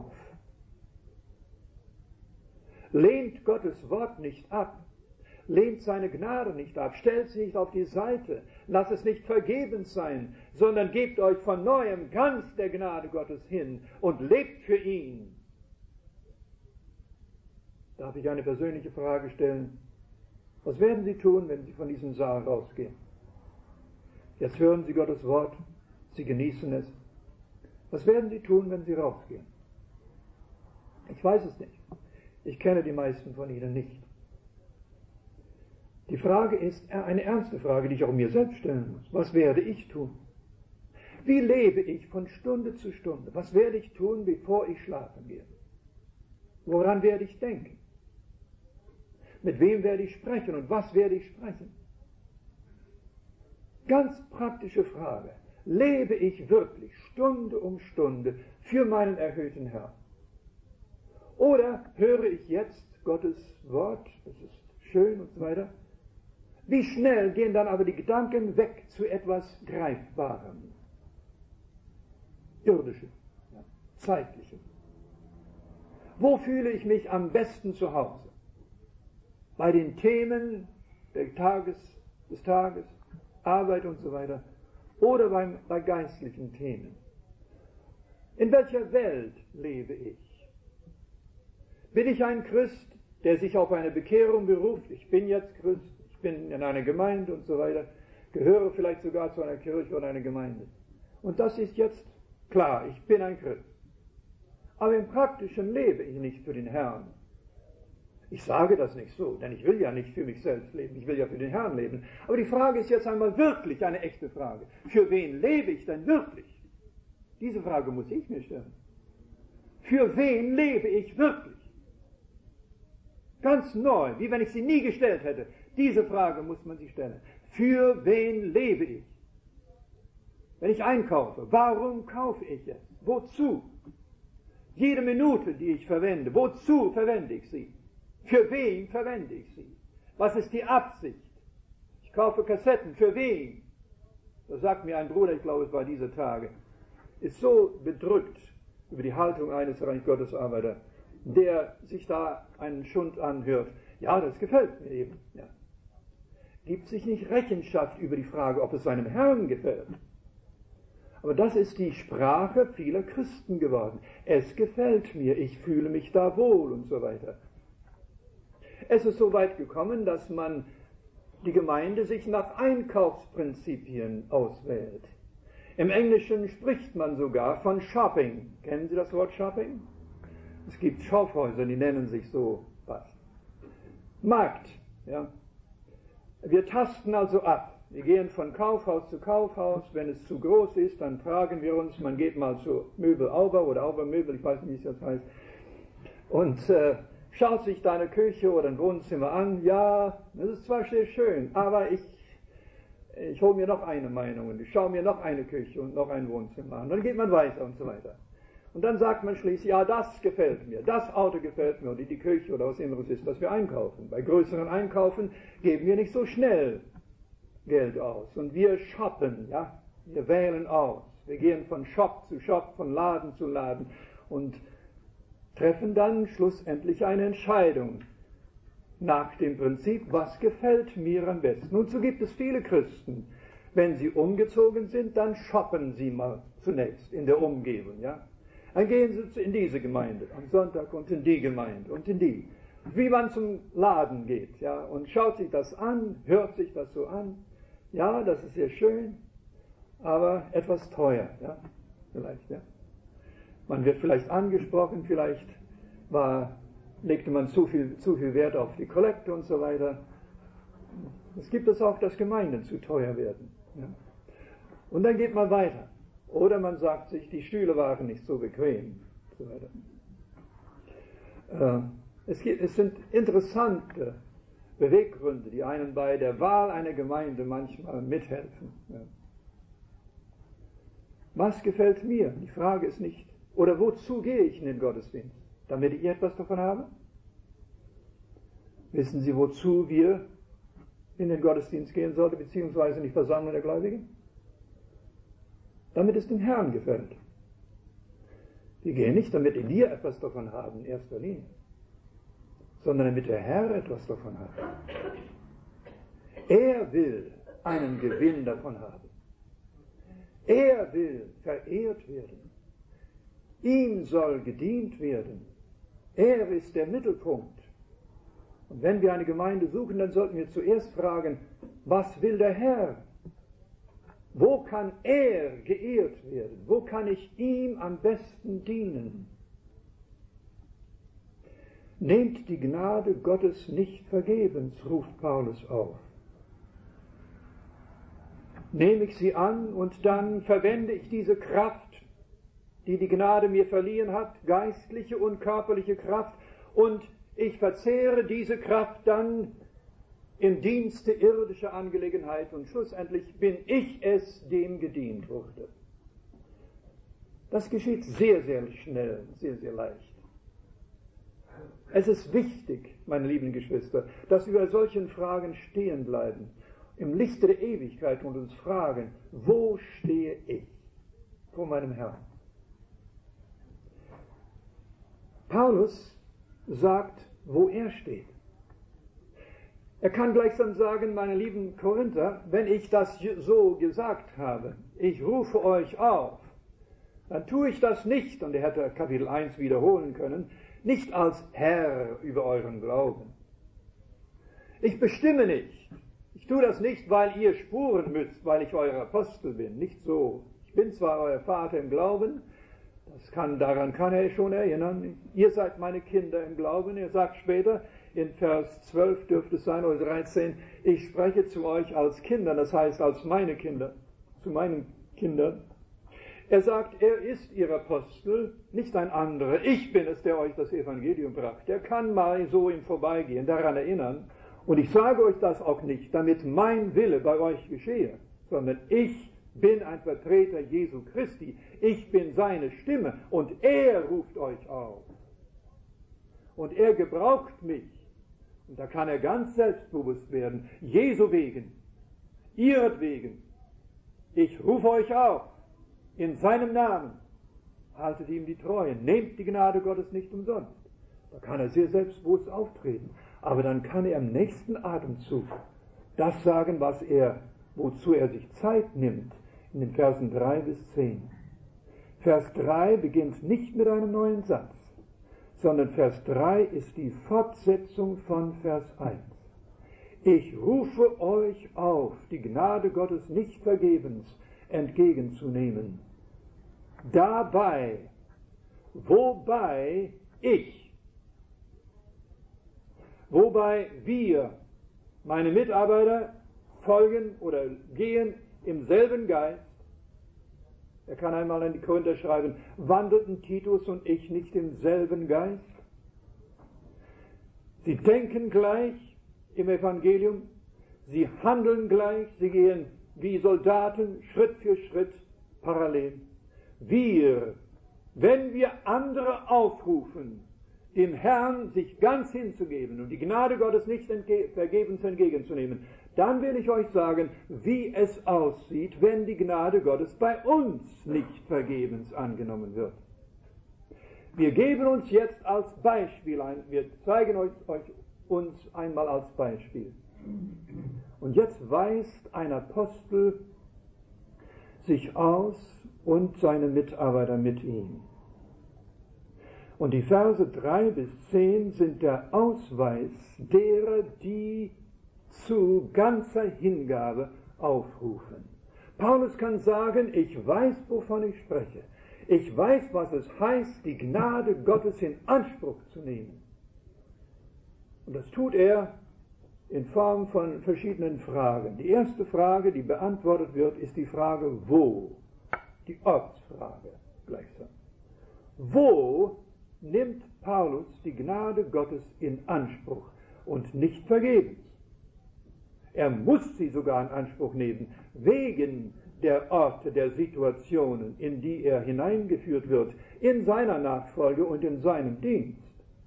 Lehnt Gottes Wort nicht ab. Lehnt seine Gnade nicht ab, stellt sie nicht auf die Seite, lasst es nicht vergebens sein, sondern gebt euch von Neuem ganz der Gnade Gottes hin und lebt für ihn. Darf ich eine persönliche Frage stellen? Was werden Sie tun, wenn Sie von diesem Saal rausgehen? Jetzt hören Sie Gottes Wort, Sie genießen es. Was werden Sie tun, wenn Sie rausgehen? Ich weiß es nicht. Ich kenne die meisten von Ihnen nicht. Die Frage ist eine ernste Frage, die ich auch mir selbst stellen muss. Was werde ich tun? Wie lebe ich von Stunde zu Stunde? Was werde ich tun, bevor ich schlafen gehe? Woran werde ich denken? Mit wem werde ich sprechen und was werde ich sprechen? Ganz praktische Frage. Lebe ich wirklich Stunde um Stunde für meinen erhöhten Herrn? Oder höre ich jetzt Gottes Wort, das ist schön und so weiter, wie schnell gehen dann aber die Gedanken weg zu etwas Greifbarem, Irdischem, ja, Zeitlichem. Wo fühle ich mich am besten zu Hause? Bei den Themen des Tages, Arbeit und so weiter, oder bei geistlichen Themen? In welcher Welt lebe ich? Bin ich ein Christ, der sich auf eine Bekehrung beruft? Ich bin jetzt Christ, ich bin in einer Gemeinde und so weiter, gehöre vielleicht sogar zu einer Kirche oder einer Gemeinde. Und das ist jetzt klar, ich bin ein Christ. Aber im Praktischen lebe ich nicht für den Herrn. Ich sage das nicht so, denn ich will ja nicht für mich selbst leben, ich will ja für den Herrn leben. Aber die Frage ist jetzt einmal wirklich eine echte Frage. Für wen lebe ich denn wirklich? Diese Frage muss ich mir stellen. Für wen lebe ich wirklich? Ganz neu, wie wenn ich sie nie gestellt hätte. Diese Frage muss man sich stellen. Für wen lebe ich? Wenn ich einkaufe, warum kaufe ich es? Wozu? Jede Minute, die ich verwende, wozu verwende ich sie? Für wen verwende ich sie? Was ist die Absicht? Ich kaufe Kassetten, für wen? Da sagt mir ein Bruder, ich glaube es war dieser Tage, ist so bedrückt über die Haltung eines Reich Gottes Arbeiter, der sich da einen Schund anhört. Ja, das gefällt mir eben. Ja. Gibt sich nicht Rechenschaft über die Frage, ob es seinem Herrn gefällt. Aber das ist die Sprache vieler Christen geworden. Es gefällt mir, ich fühle mich da wohl und so weiter. Es ist so weit gekommen, dass man die Gemeinde sich nach Einkaufsprinzipien auswählt. Im Englischen spricht man sogar von Shopping. Kennen Sie das Wort Shopping? Es gibt Schaufhäuser, die nennen sich so was. Markt. Ja. Wir tasten also ab. Wir gehen von Kaufhaus zu Kaufhaus. Wenn es zu groß ist, dann fragen wir uns, man geht mal zu Möbel Auber oder Auber Möbel, ich weiß nicht, wie es das heißt, und schaut sich da eine Küche oder ein Wohnzimmer an. Ja, das ist zwar sehr schön, aber ich hole mir noch eine Meinung und ich schaue mir noch eine Küche und noch ein Wohnzimmer an. Dann geht man weiter und so weiter. Und dann sagt man schließlich, ja, das gefällt mir, das Auto gefällt mir oder die Küche oder was immer es ist, was wir einkaufen. Bei größeren Einkaufen geben wir nicht so schnell Geld aus. Und wir shoppen, ja, wir wählen aus. Wir gehen von Shop zu Shop, von Laden zu Laden und treffen dann schlussendlich eine Entscheidung nach dem Prinzip, was gefällt mir am besten. Und so gibt es viele Christen, wenn sie umgezogen sind, dann shoppen sie mal zunächst in der Umgebung, ja. Dann gehen sie in diese Gemeinde am Sonntag und in die Gemeinde und in die. Wie man zum Laden geht, ja, und schaut sich das an, hört sich das so an. Ja, das ist sehr schön, aber etwas teuer, ja, vielleicht, ja. Man wird vielleicht angesprochen, vielleicht legte man zu viel Wert auf die Kollekte und so weiter. Es gibt es auch, dass Gemeinden zu teuer werden. Ja. Und dann geht man weiter. Oder man sagt sich, die Stühle waren nicht so bequem. Und so weiter. Es sind interessante Beweggründe, die einen bei der Wahl einer Gemeinde manchmal mithelfen. Ja. Was gefällt mir? Die Frage ist nicht, oder wozu gehe ich in den Gottesdienst? Damit ich etwas davon habe? Wissen Sie, wozu wir in den Gottesdienst gehen sollten, beziehungsweise in die Versammlung der Gläubigen? Damit es dem Herrn gefällt. Wir gehen nicht, damit wir etwas davon haben in erster Linie, sondern damit der Herr etwas davon hat. Er will einen Gewinn davon haben. Er will verehrt werden. Ihm soll gedient werden. Er ist der Mittelpunkt. Und wenn wir eine Gemeinde suchen, dann sollten wir zuerst fragen, was will der Herr? Wo kann er geehrt werden? Wo kann ich ihm am besten dienen? Nehmt die Gnade Gottes nicht vergebens, ruft Paulus auf. Nehme ich sie an und dann verwende ich diese Kraft, die die Gnade mir verliehen hat, geistliche und körperliche Kraft, und ich verzehre diese Kraft dann im Dienste irdischer Angelegenheit und schlussendlich bin ich es, dem gedient wurde. Das geschieht sehr, sehr schnell, sehr, sehr leicht. Es ist wichtig, meine lieben Geschwister, dass wir bei solchen Fragen stehen bleiben, im Lichte der Ewigkeit und uns fragen, wo stehe ich vor meinem Herrn? Paulus sagt, wo er steht. Er kann gleichsam sagen, meine lieben Korinther, wenn ich das so gesagt habe, ich rufe euch auf, dann tue ich das nicht, und er hätte Kapitel 1 wiederholen können, nicht als Herr über euren Glauben. Ich bestimme nicht. Ich tue das nicht, weil ihr spuren müsst, weil ich euer Apostel bin. Nicht so. Ich bin zwar euer Vater im Glauben, daran kann er schon erinnern. Ihr seid meine Kinder im Glauben. Er sagt später, in Vers 12 dürfte es sein, oder 13, ich spreche zu euch als Kinder, das heißt als meine Kinder, zu meinen Kindern. Er sagt, er ist ihr Apostel, nicht ein anderer. Ich bin es, der euch das Evangelium brachte. Er kann mal so im Vorbeigehen daran erinnern. Und ich sage euch das auch nicht, damit mein Wille bei euch geschehe, sondern ich bin ein Vertreter Jesu Christi. Ich bin seine Stimme und er ruft euch auf. Und er gebraucht mich. Und da kann er ganz selbstbewusst werden. Jesu wegen, ihretwegen. Ich rufe euch auf. In seinem Namen. Haltet ihm die Treue. Nehmt die Gnade Gottes nicht umsonst. Da kann er sehr selbstbewusst auftreten. Aber dann kann er im nächsten Atemzug das sagen, wozu er sich Zeit nimmt. In den Versen 3 bis 10. Vers 3 beginnt nicht mit einem neuen Satz, sondern Vers 3 ist die Fortsetzung von Vers 1. Ich rufe euch auf, die Gnade Gottes nicht vergebens entgegenzunehmen. Dabei, wobei wir, meine Mitarbeiter, folgen oder gehen im selben Geist. Er kann einmal an die Korinther schreiben, wandelten Titus und ich nicht im selben Geist? Sie denken gleich im Evangelium, sie handeln gleich, sie gehen wie Soldaten Schritt für Schritt parallel. Wenn wir andere aufrufen, dem Herrn sich ganz hinzugeben und die Gnade Gottes nicht vergebens entgegenzunehmen, dann will ich euch sagen, wie es aussieht, wenn die Gnade Gottes bei uns nicht vergebens angenommen wird. Wir geben uns jetzt als Beispiel ein, wir zeigen uns einmal als Beispiel. Und jetzt weist ein Apostel sich aus und seine Mitarbeiter mit ihm. Und die Verse 3 bis 10 sind der Ausweis derer, die zu ganzer Hingabe aufrufen. Paulus kann sagen, ich weiß, wovon ich spreche. Ich weiß, was es heißt, die Gnade Gottes in Anspruch zu nehmen. Und das tut er in Form von verschiedenen Fragen. Die erste Frage, die beantwortet wird, ist die Frage, wo? Die Ortsfrage gleichsam. Wo nimmt Paulus die Gnade Gottes in Anspruch und nicht vergebens? Er muss sie sogar in Anspruch nehmen, wegen der Orte, der Situationen, in die er hineingeführt wird, in seiner Nachfolge und in seinem Dienst.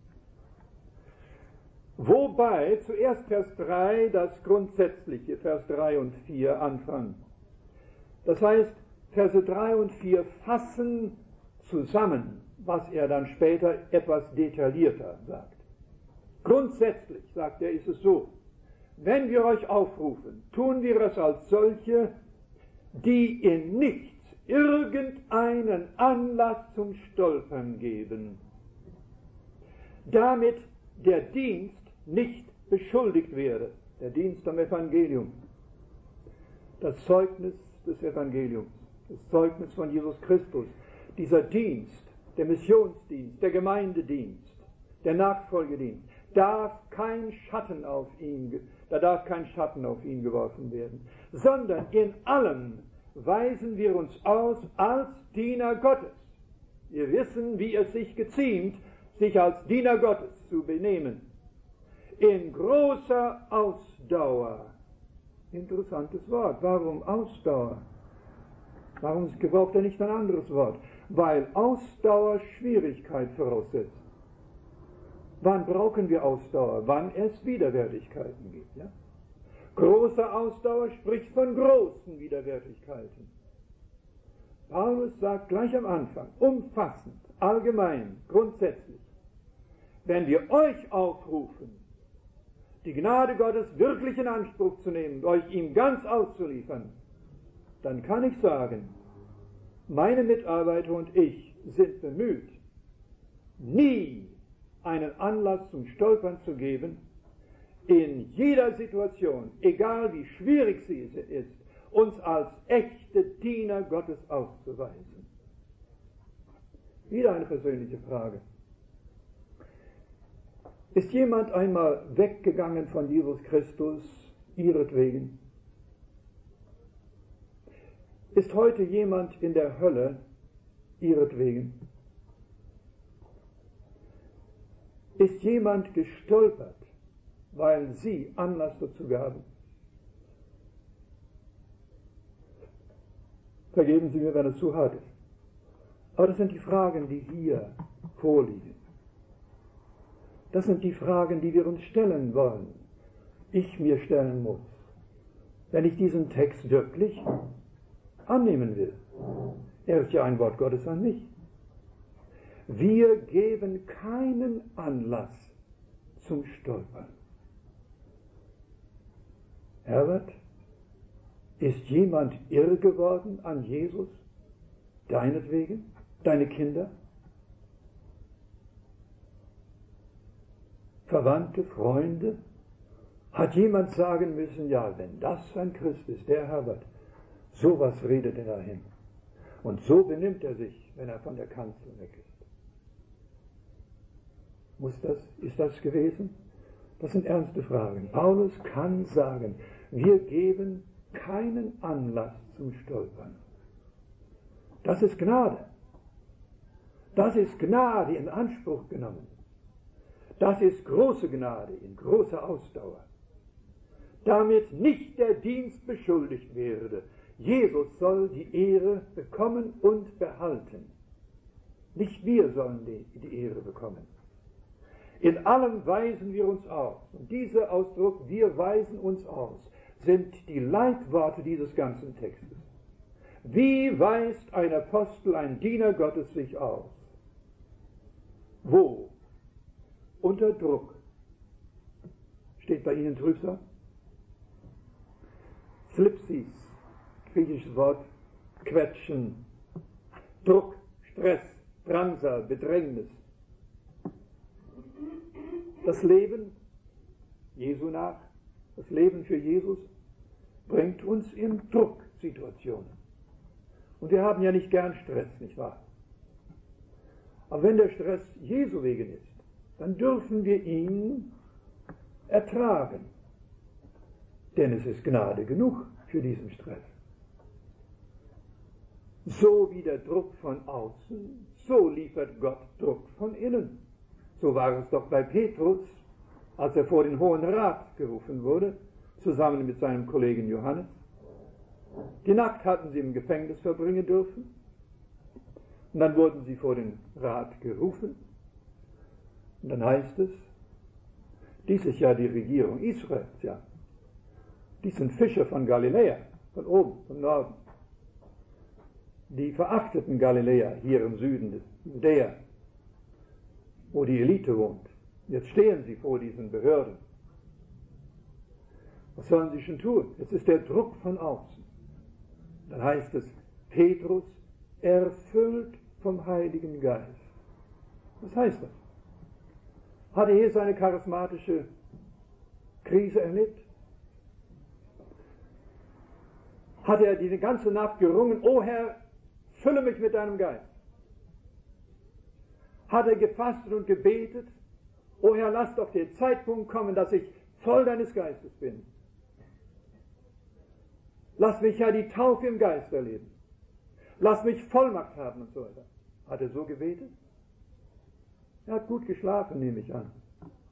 Wobei zuerst Vers 3 das Grundsätzliche, Vers 3 und 4 anfangen. Das heißt, Verse 3 und 4 fassen zusammen, was er dann später etwas detaillierter sagt. Grundsätzlich, sagt er, ist es so, wenn wir euch aufrufen, tun wir es als solche, die in nichts irgendeinen Anlass zum Stolpern geben, damit der Dienst nicht beschuldigt werde, der Dienst am Evangelium, das Zeugnis des Evangeliums, das Zeugnis von Jesus Christus, dieser Dienst, der Missionsdienst, der Gemeindedienst, der Nachfolgedienst, da darf kein Schatten auf ihn geworfen werden, sondern in allem weisen wir uns aus als Diener Gottes. Wir wissen, wie es sich geziemt, sich als Diener Gottes zu benehmen. In großer Ausdauer. Interessantes Wort. Warum Ausdauer? Warum gebraucht er nicht ein anderes Wort? Weil Ausdauer Schwierigkeit voraussetzt. Wann brauchen wir Ausdauer? Wann es Widerwärtigkeiten gibt. Ja? Große Ausdauer spricht von großen Widerwärtigkeiten. Paulus sagt gleich am Anfang, umfassend, allgemein, grundsätzlich, wenn wir euch aufrufen, die Gnade Gottes wirklich in Anspruch zu nehmen, euch ihm ganz auszuliefern, dann kann ich sagen, meine Mitarbeiter und ich sind bemüht, nie einen Anlass zum Stolpern zu geben, in jeder Situation, egal wie schwierig sie ist, uns als echte Diener Gottes auszuweisen. Wieder eine persönliche Frage. Ist jemand einmal weggegangen von Jesus Christus ihretwegen? Ist heute jemand in der Hölle ihretwegen? Ist jemand gestolpert, weil sie Anlass dazu gaben? Vergeben Sie mir, wenn es zu hart ist. Aber das sind die Fragen, die hier vorliegen. Das sind die Fragen, die wir uns stellen wollen. Ich mir stellen muss, wenn ich diesen Text wirklich annehmen will. Er ist ja ein Wort Gottes an mich. Wir geben keinen Anlass zum Stolpern. Herbert, ist jemand irre geworden an Jesus? Deinetwegen? Deine Kinder? Verwandte, Freunde? Hat jemand sagen müssen, ja, wenn das ein Christ ist, der Herbert, sowas redet er dahin. Und so benimmt er sich, wenn er von der Kanzel weg ist. Ist das gewesen? Das sind ernste Fragen. Paulus kann sagen, wir geben keinen Anlass zum Stolpern. Das ist Gnade. Das ist Gnade in Anspruch genommen. Das ist große Gnade in großer Ausdauer. Damit nicht der Dienst beschuldigt werde. Jesus soll die Ehre bekommen und behalten. Nicht wir sollen die Ehre bekommen. In allem weisen wir uns aus. Und dieser Ausdruck, wir weisen uns aus, sind die Leitworte dieses ganzen Textes. Wie weist ein Apostel, ein Diener Gottes sich aus? Wo? Unter Druck. Steht bei Ihnen Trübsal? Slipsis, griechisches Wort, quetschen. Druck, Stress, Drangsal, Bedrängnis. Das Leben Jesu nach, das Leben für Jesus, bringt uns in Drucksituationen. Und wir haben ja nicht gern Stress, nicht wahr? Aber wenn der Stress Jesu wegen ist, dann dürfen wir ihn ertragen. Denn es ist Gnade genug für diesen Stress. So wie der Druck von außen, so liefert Gott Druck von innen. So war es doch bei Petrus, als er vor den Hohen Rat gerufen wurde, zusammen mit seinem Kollegen Johannes. Die Nacht hatten sie im Gefängnis verbringen dürfen. Und dann wurden sie vor den Rat gerufen. Und dann heißt es, dies ist ja die Regierung Israels, ja. Dies sind Fischer von Galiläa, von oben, vom Norden. Die verachteten Galiläer hier im Süden des Judäa, wo die Elite wohnt. Jetzt stehen sie vor diesen Behörden. Was sollen sie schon tun? Jetzt ist der Druck von außen. Dann heißt es, Petrus erfüllt vom Heiligen Geist. Was heißt das? Hat er hier seine charismatische Krise erlebt? Hat er die ganze Nacht gerungen, o Herr, fülle mich mit deinem Geist? Hat er gefastet und gebetet, o Herr, lass doch der Zeitpunkt kommen, dass ich voll deines Geistes bin. Lass mich ja die Taufe im Geist erleben. Lass mich Vollmacht haben und so weiter. Hat er so gebetet? Er hat gut geschlafen, nehme ich an.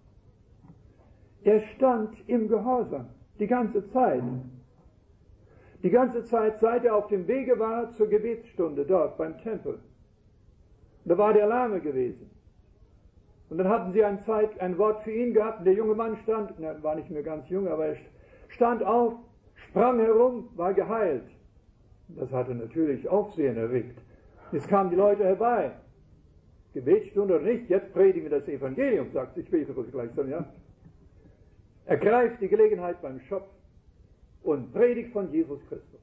Er stand im Gehorsam die ganze Zeit. Die ganze Zeit, seit er auf dem Wege war zur Gebetsstunde dort beim Tempel. Da war der Lahme gewesen. Und dann hatten sie ein Wort für ihn gehabt. Und der junge Mann stand, er war nicht mehr ganz jung, aber er stand auf, sprang herum, war geheilt. Das hatte natürlich Aufsehen erregt. Jetzt kamen die Leute herbei. Gebetsstunde oder nicht, jetzt predigen wir das Evangelium, sagt sich Petrus gleichsam, ja. Er greift die Gelegenheit beim Schopf und predigt von Jesus Christus.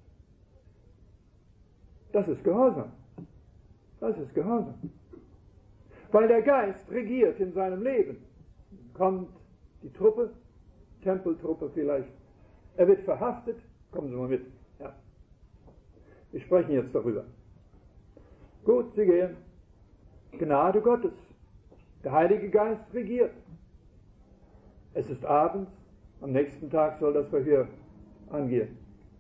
Das ist Gehorsam. Das ist Gehorsam. Weil der Geist regiert in seinem Leben. Kommt die Truppe, Tempeltruppe vielleicht, er wird verhaftet, kommen Sie mal mit. Ja. Wir sprechen jetzt darüber. Gut, Sie gehen. Gnade Gottes. Der Heilige Geist regiert. Es ist abends, am nächsten Tag soll das Verhör angehen.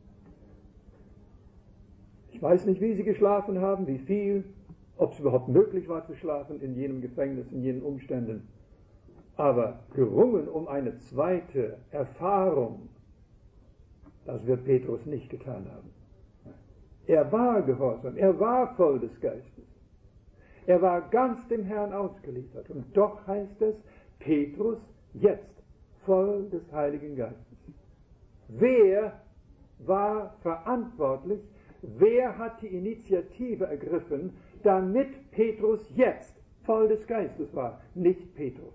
Ich weiß nicht, wie Sie geschlafen haben, wie viel, ob es überhaupt möglich war zu schlafen in jenem Gefängnis, in jenen Umständen. Aber gerungen um eine zweite Erfahrung, das wird Petrus nicht getan haben. Er war gehorsam, er war voll des Geistes. Er war ganz dem Herrn ausgeliefert. Und doch heißt es, Petrus jetzt voll des Heiligen Geistes. Wer war verantwortlich? Wer hat die Initiative ergriffen, damit Petrus jetzt voll des Geistes war? Nicht Petrus.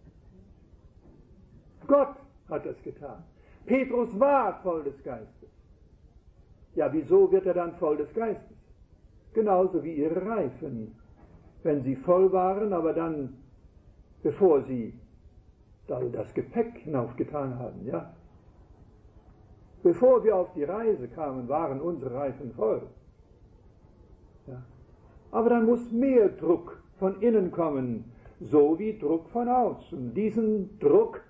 Gott hat es getan. Petrus war voll des Geistes. Ja, wieso wird er dann voll des Geistes? Genauso wie ihre Reifen. Wenn sie voll waren, aber dann, bevor sie das Gepäck hinaufgetan haben, ja. Bevor wir auf die Reise kamen, waren unsere Reifen voll. Ja. Aber dann muss mehr Druck von innen kommen, so wie Druck von außen. Diesen Druck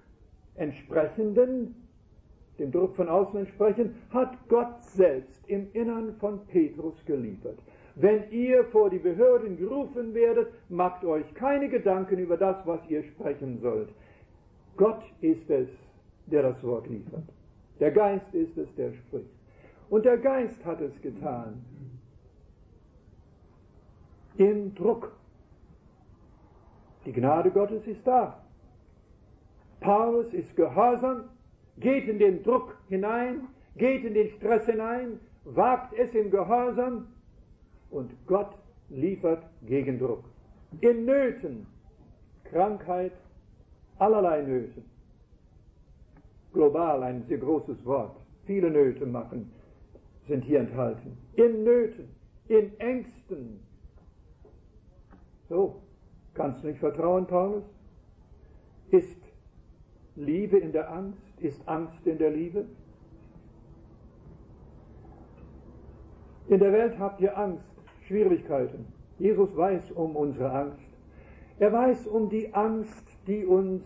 dem Druck von außen entsprechend, hat Gott selbst im Innern von Petrus geliefert. Wenn ihr vor die Behörden gerufen werdet, macht euch keine Gedanken über das, was ihr sprechen sollt. Gott ist es, der das Wort liefert. Der Geist ist es, der spricht. Und der Geist hat es getan. Im Druck. Die Gnade Gottes ist da. Paulus ist gehorsam, geht in den Druck hinein, geht in den Stress hinein, wagt es im Gehorsam und Gott liefert Gegendruck. In Nöten, Krankheit, allerlei Nöten. Global ein sehr großes Wort. Viele Nöte sind hier enthalten. In Nöten, in Ängsten. So, kannst du nicht vertrauen, Paulus? Ist Liebe in der Angst? Ist Angst in der Liebe? In der Welt habt ihr Angst, Schwierigkeiten. Jesus weiß um unsere Angst. Er weiß um die Angst, die uns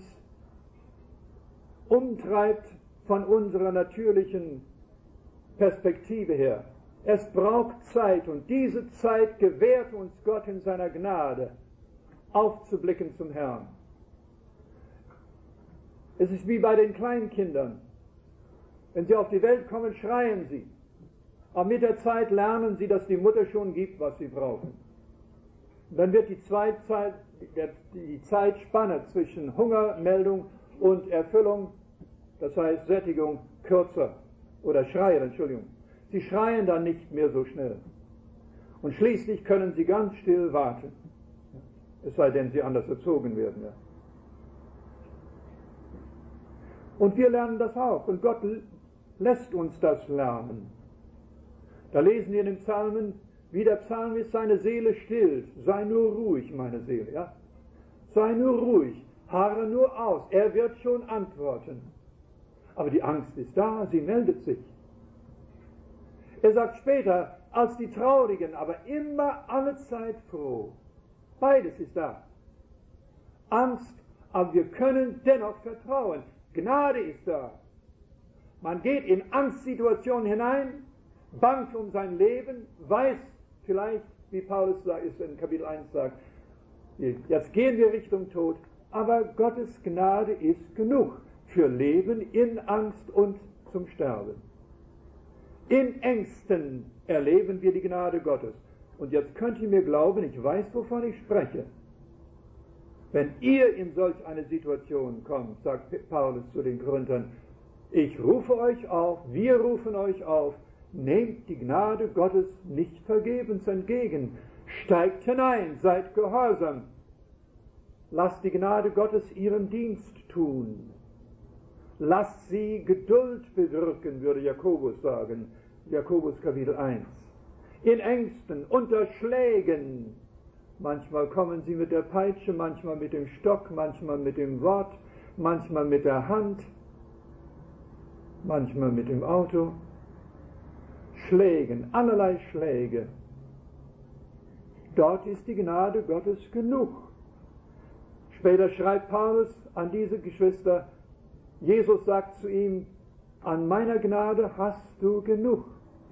umtreibt von unserer natürlichen Perspektive her. Es braucht Zeit und diese Zeit gewährt uns Gott in seiner Gnade, aufzublicken zum Herrn. Es ist wie bei den Kleinkindern. Wenn sie auf die Welt kommen, schreien sie. Aber mit der Zeit lernen sie, dass die Mutter schon gibt, was sie brauchen. Und dann wird die Zeitspanne zwischen Hungermeldung und Erfüllung, das heißt Sättigung, kürzer. Oder Schreien, Entschuldigung. Sie schreien dann nicht mehr so schnell. Und schließlich können sie ganz still warten. Es sei denn, sie anders erzogen werden. Ja. Und wir lernen das auch. Und Gott lässt uns das lernen. Da lesen wir in den Psalmen, wie der Psalmist seine Seele stillt. Sei nur ruhig, meine Seele. Ja? Sei nur ruhig. Harre nur aus. Er wird schon antworten. Aber die Angst ist da. Sie meldet sich. Er sagt später, als die Traurigen, aber immer allezeit froh. Beides ist da. Angst, aber wir können dennoch vertrauen. Gnade ist da. Man geht in Angstsituationen hinein, bangt um sein Leben, weiß vielleicht, wie Paulus es in Kapitel 1 sagt, jetzt gehen wir Richtung Tod, aber Gottes Gnade ist genug für Leben in Angst und zum Sterben. In Ängsten erleben wir die Gnade Gottes. Und jetzt könnt ihr mir glauben, ich weiß, wovon ich spreche. Wenn ihr in solch eine Situation kommt, sagt Paulus zu den Korinthern, ich rufe euch auf, wir rufen euch auf, nehmt die Gnade Gottes nicht vergebens entgegen, steigt hinein, seid gehorsam, lasst die Gnade Gottes ihren Dienst tun. Lasst sie Geduld bewirken, würde Jakobus sagen. Jakobus Kapitel 1. In Ängsten, unter Schlägen. Manchmal kommen sie mit der Peitsche, manchmal mit dem Stock, manchmal mit dem Wort, manchmal mit der Hand, manchmal mit dem Auto. Schlägen, allerlei Schläge. Dort ist die Gnade Gottes genug. Später schreibt Paulus an diese Geschwister, Jesus sagt zu ihm, an meiner Gnade hast du genug.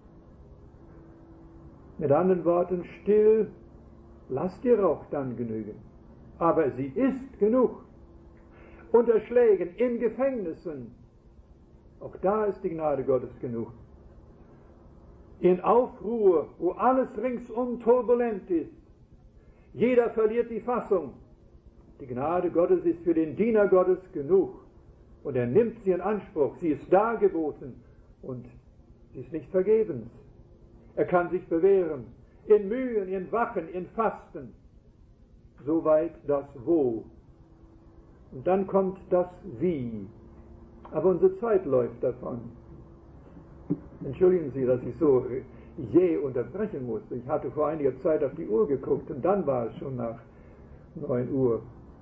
Mit anderen Worten, still, lass dir auch dann genügen. Aber sie ist genug. Unter Schlägen, in Gefängnissen, auch da ist die Gnade Gottes genug. in Aufruhr, wo alles ringsum turbulent ist. Jeder verliert die Fassung. Die Gnade Gottes ist für den Diener Gottes genug. Und er nimmt sie in Anspruch. Sie ist dargeboten und sie ist nicht vergebens. Er kann sich bewähren. In Mühen, in Wachen, in Fasten. Soweit das Wo. Und dann kommt das Wie. Aber unsere Zeit läuft davon. Entschuldigen Sie, dass ich so jäh unterbrechen musste. Ich hatte vor einiger Zeit auf die Uhr geguckt und dann war es schon nach 9 Uhr.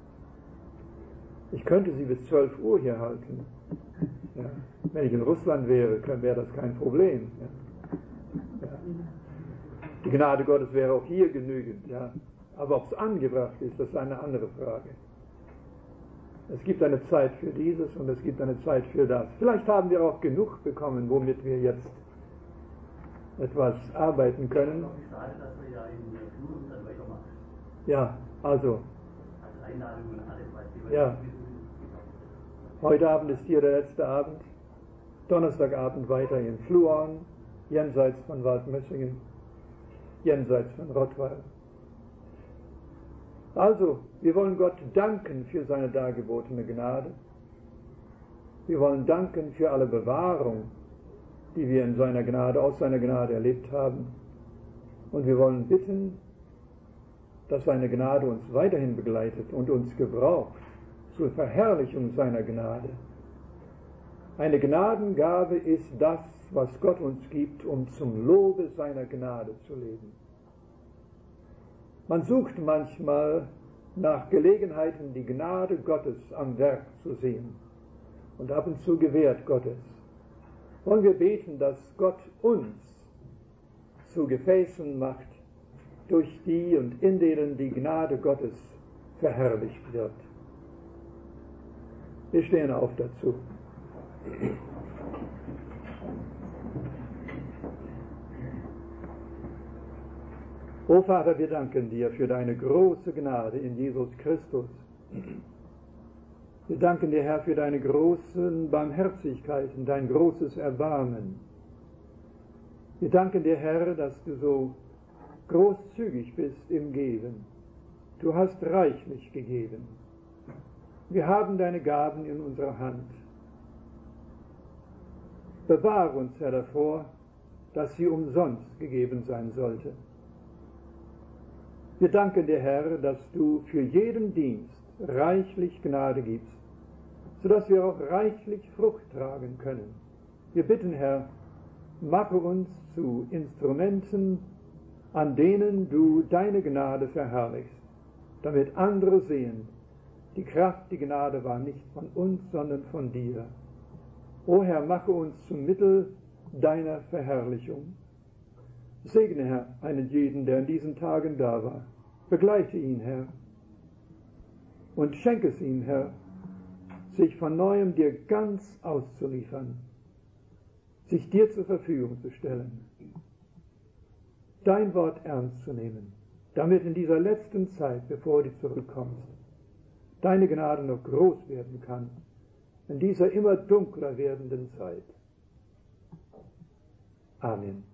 Ich könnte Sie bis 12 Uhr hier halten. Ja. Wenn ich in Russland wäre, wäre das kein Problem. Ja. Ja. Die Gnade Gottes wäre auch hier genügend. Ja. Aber ob es angebracht ist, das ist eine andere Frage. Es gibt eine Zeit für dieses und es gibt eine Zeit für das. Vielleicht haben wir auch genug bekommen, womit wir jetzt etwas arbeiten können. Ja, also. Ja. Heute Abend ist hier der letzte Abend. Donnerstagabend weiter in Fluorn, jenseits von Waldmössingen, jenseits von Rottweil. Also, wir wollen Gott danken für seine dargebotene Gnade. Wir wollen danken für alle Bewahrung, die wir in seiner Gnade, aus seiner Gnade erlebt haben. Und wir wollen bitten, dass seine Gnade uns weiterhin begleitet und uns gebraucht zur Verherrlichung seiner Gnade. Eine Gnadengabe ist das, was Gott uns gibt, um zum Lobe seiner Gnade zu leben. Man sucht manchmal nach Gelegenheiten, die Gnade Gottes am Werk zu sehen. Und ab und zu gewährt Gott es. Wollen wir beten, dass Gott uns zu Gefäßen macht, durch die und in denen die Gnade Gottes verherrlicht wird. Wir stehen auf dazu. O Vater, wir danken dir für deine große Gnade in Jesus Christus. Wir danken dir, Herr, für deine großen Barmherzigkeiten, dein großes Erbarmen. Wir danken dir, Herr, dass du so großzügig bist im Geben. Du hast reichlich gegeben. Wir haben deine Gaben in unserer Hand. Bewahre uns, Herr, davor, dass sie umsonst gegeben sein sollte. Wir danken dir, Herr, dass du für jeden Dienst reichlich Gnade gibst, sodass wir auch reichlich Frucht tragen können. Wir bitten, Herr, mache uns zu Instrumenten, an denen du deine Gnade verherrlichst, damit andere sehen, die Kraft, die Gnade war nicht von uns, sondern von dir. O Herr, mache uns zum Mittel deiner Verherrlichung. Segne, Herr, einen jeden, der in diesen Tagen da war. Begleite ihn, Herr, und schenke es ihm, Herr, sich von Neuem dir ganz auszuliefern, sich dir zur Verfügung zu stellen, dein Wort ernst zu nehmen, damit in dieser letzten Zeit, bevor du zurückkommst, deine Gnade noch groß werden kann, in dieser immer dunkler werdenden Zeit. Amen.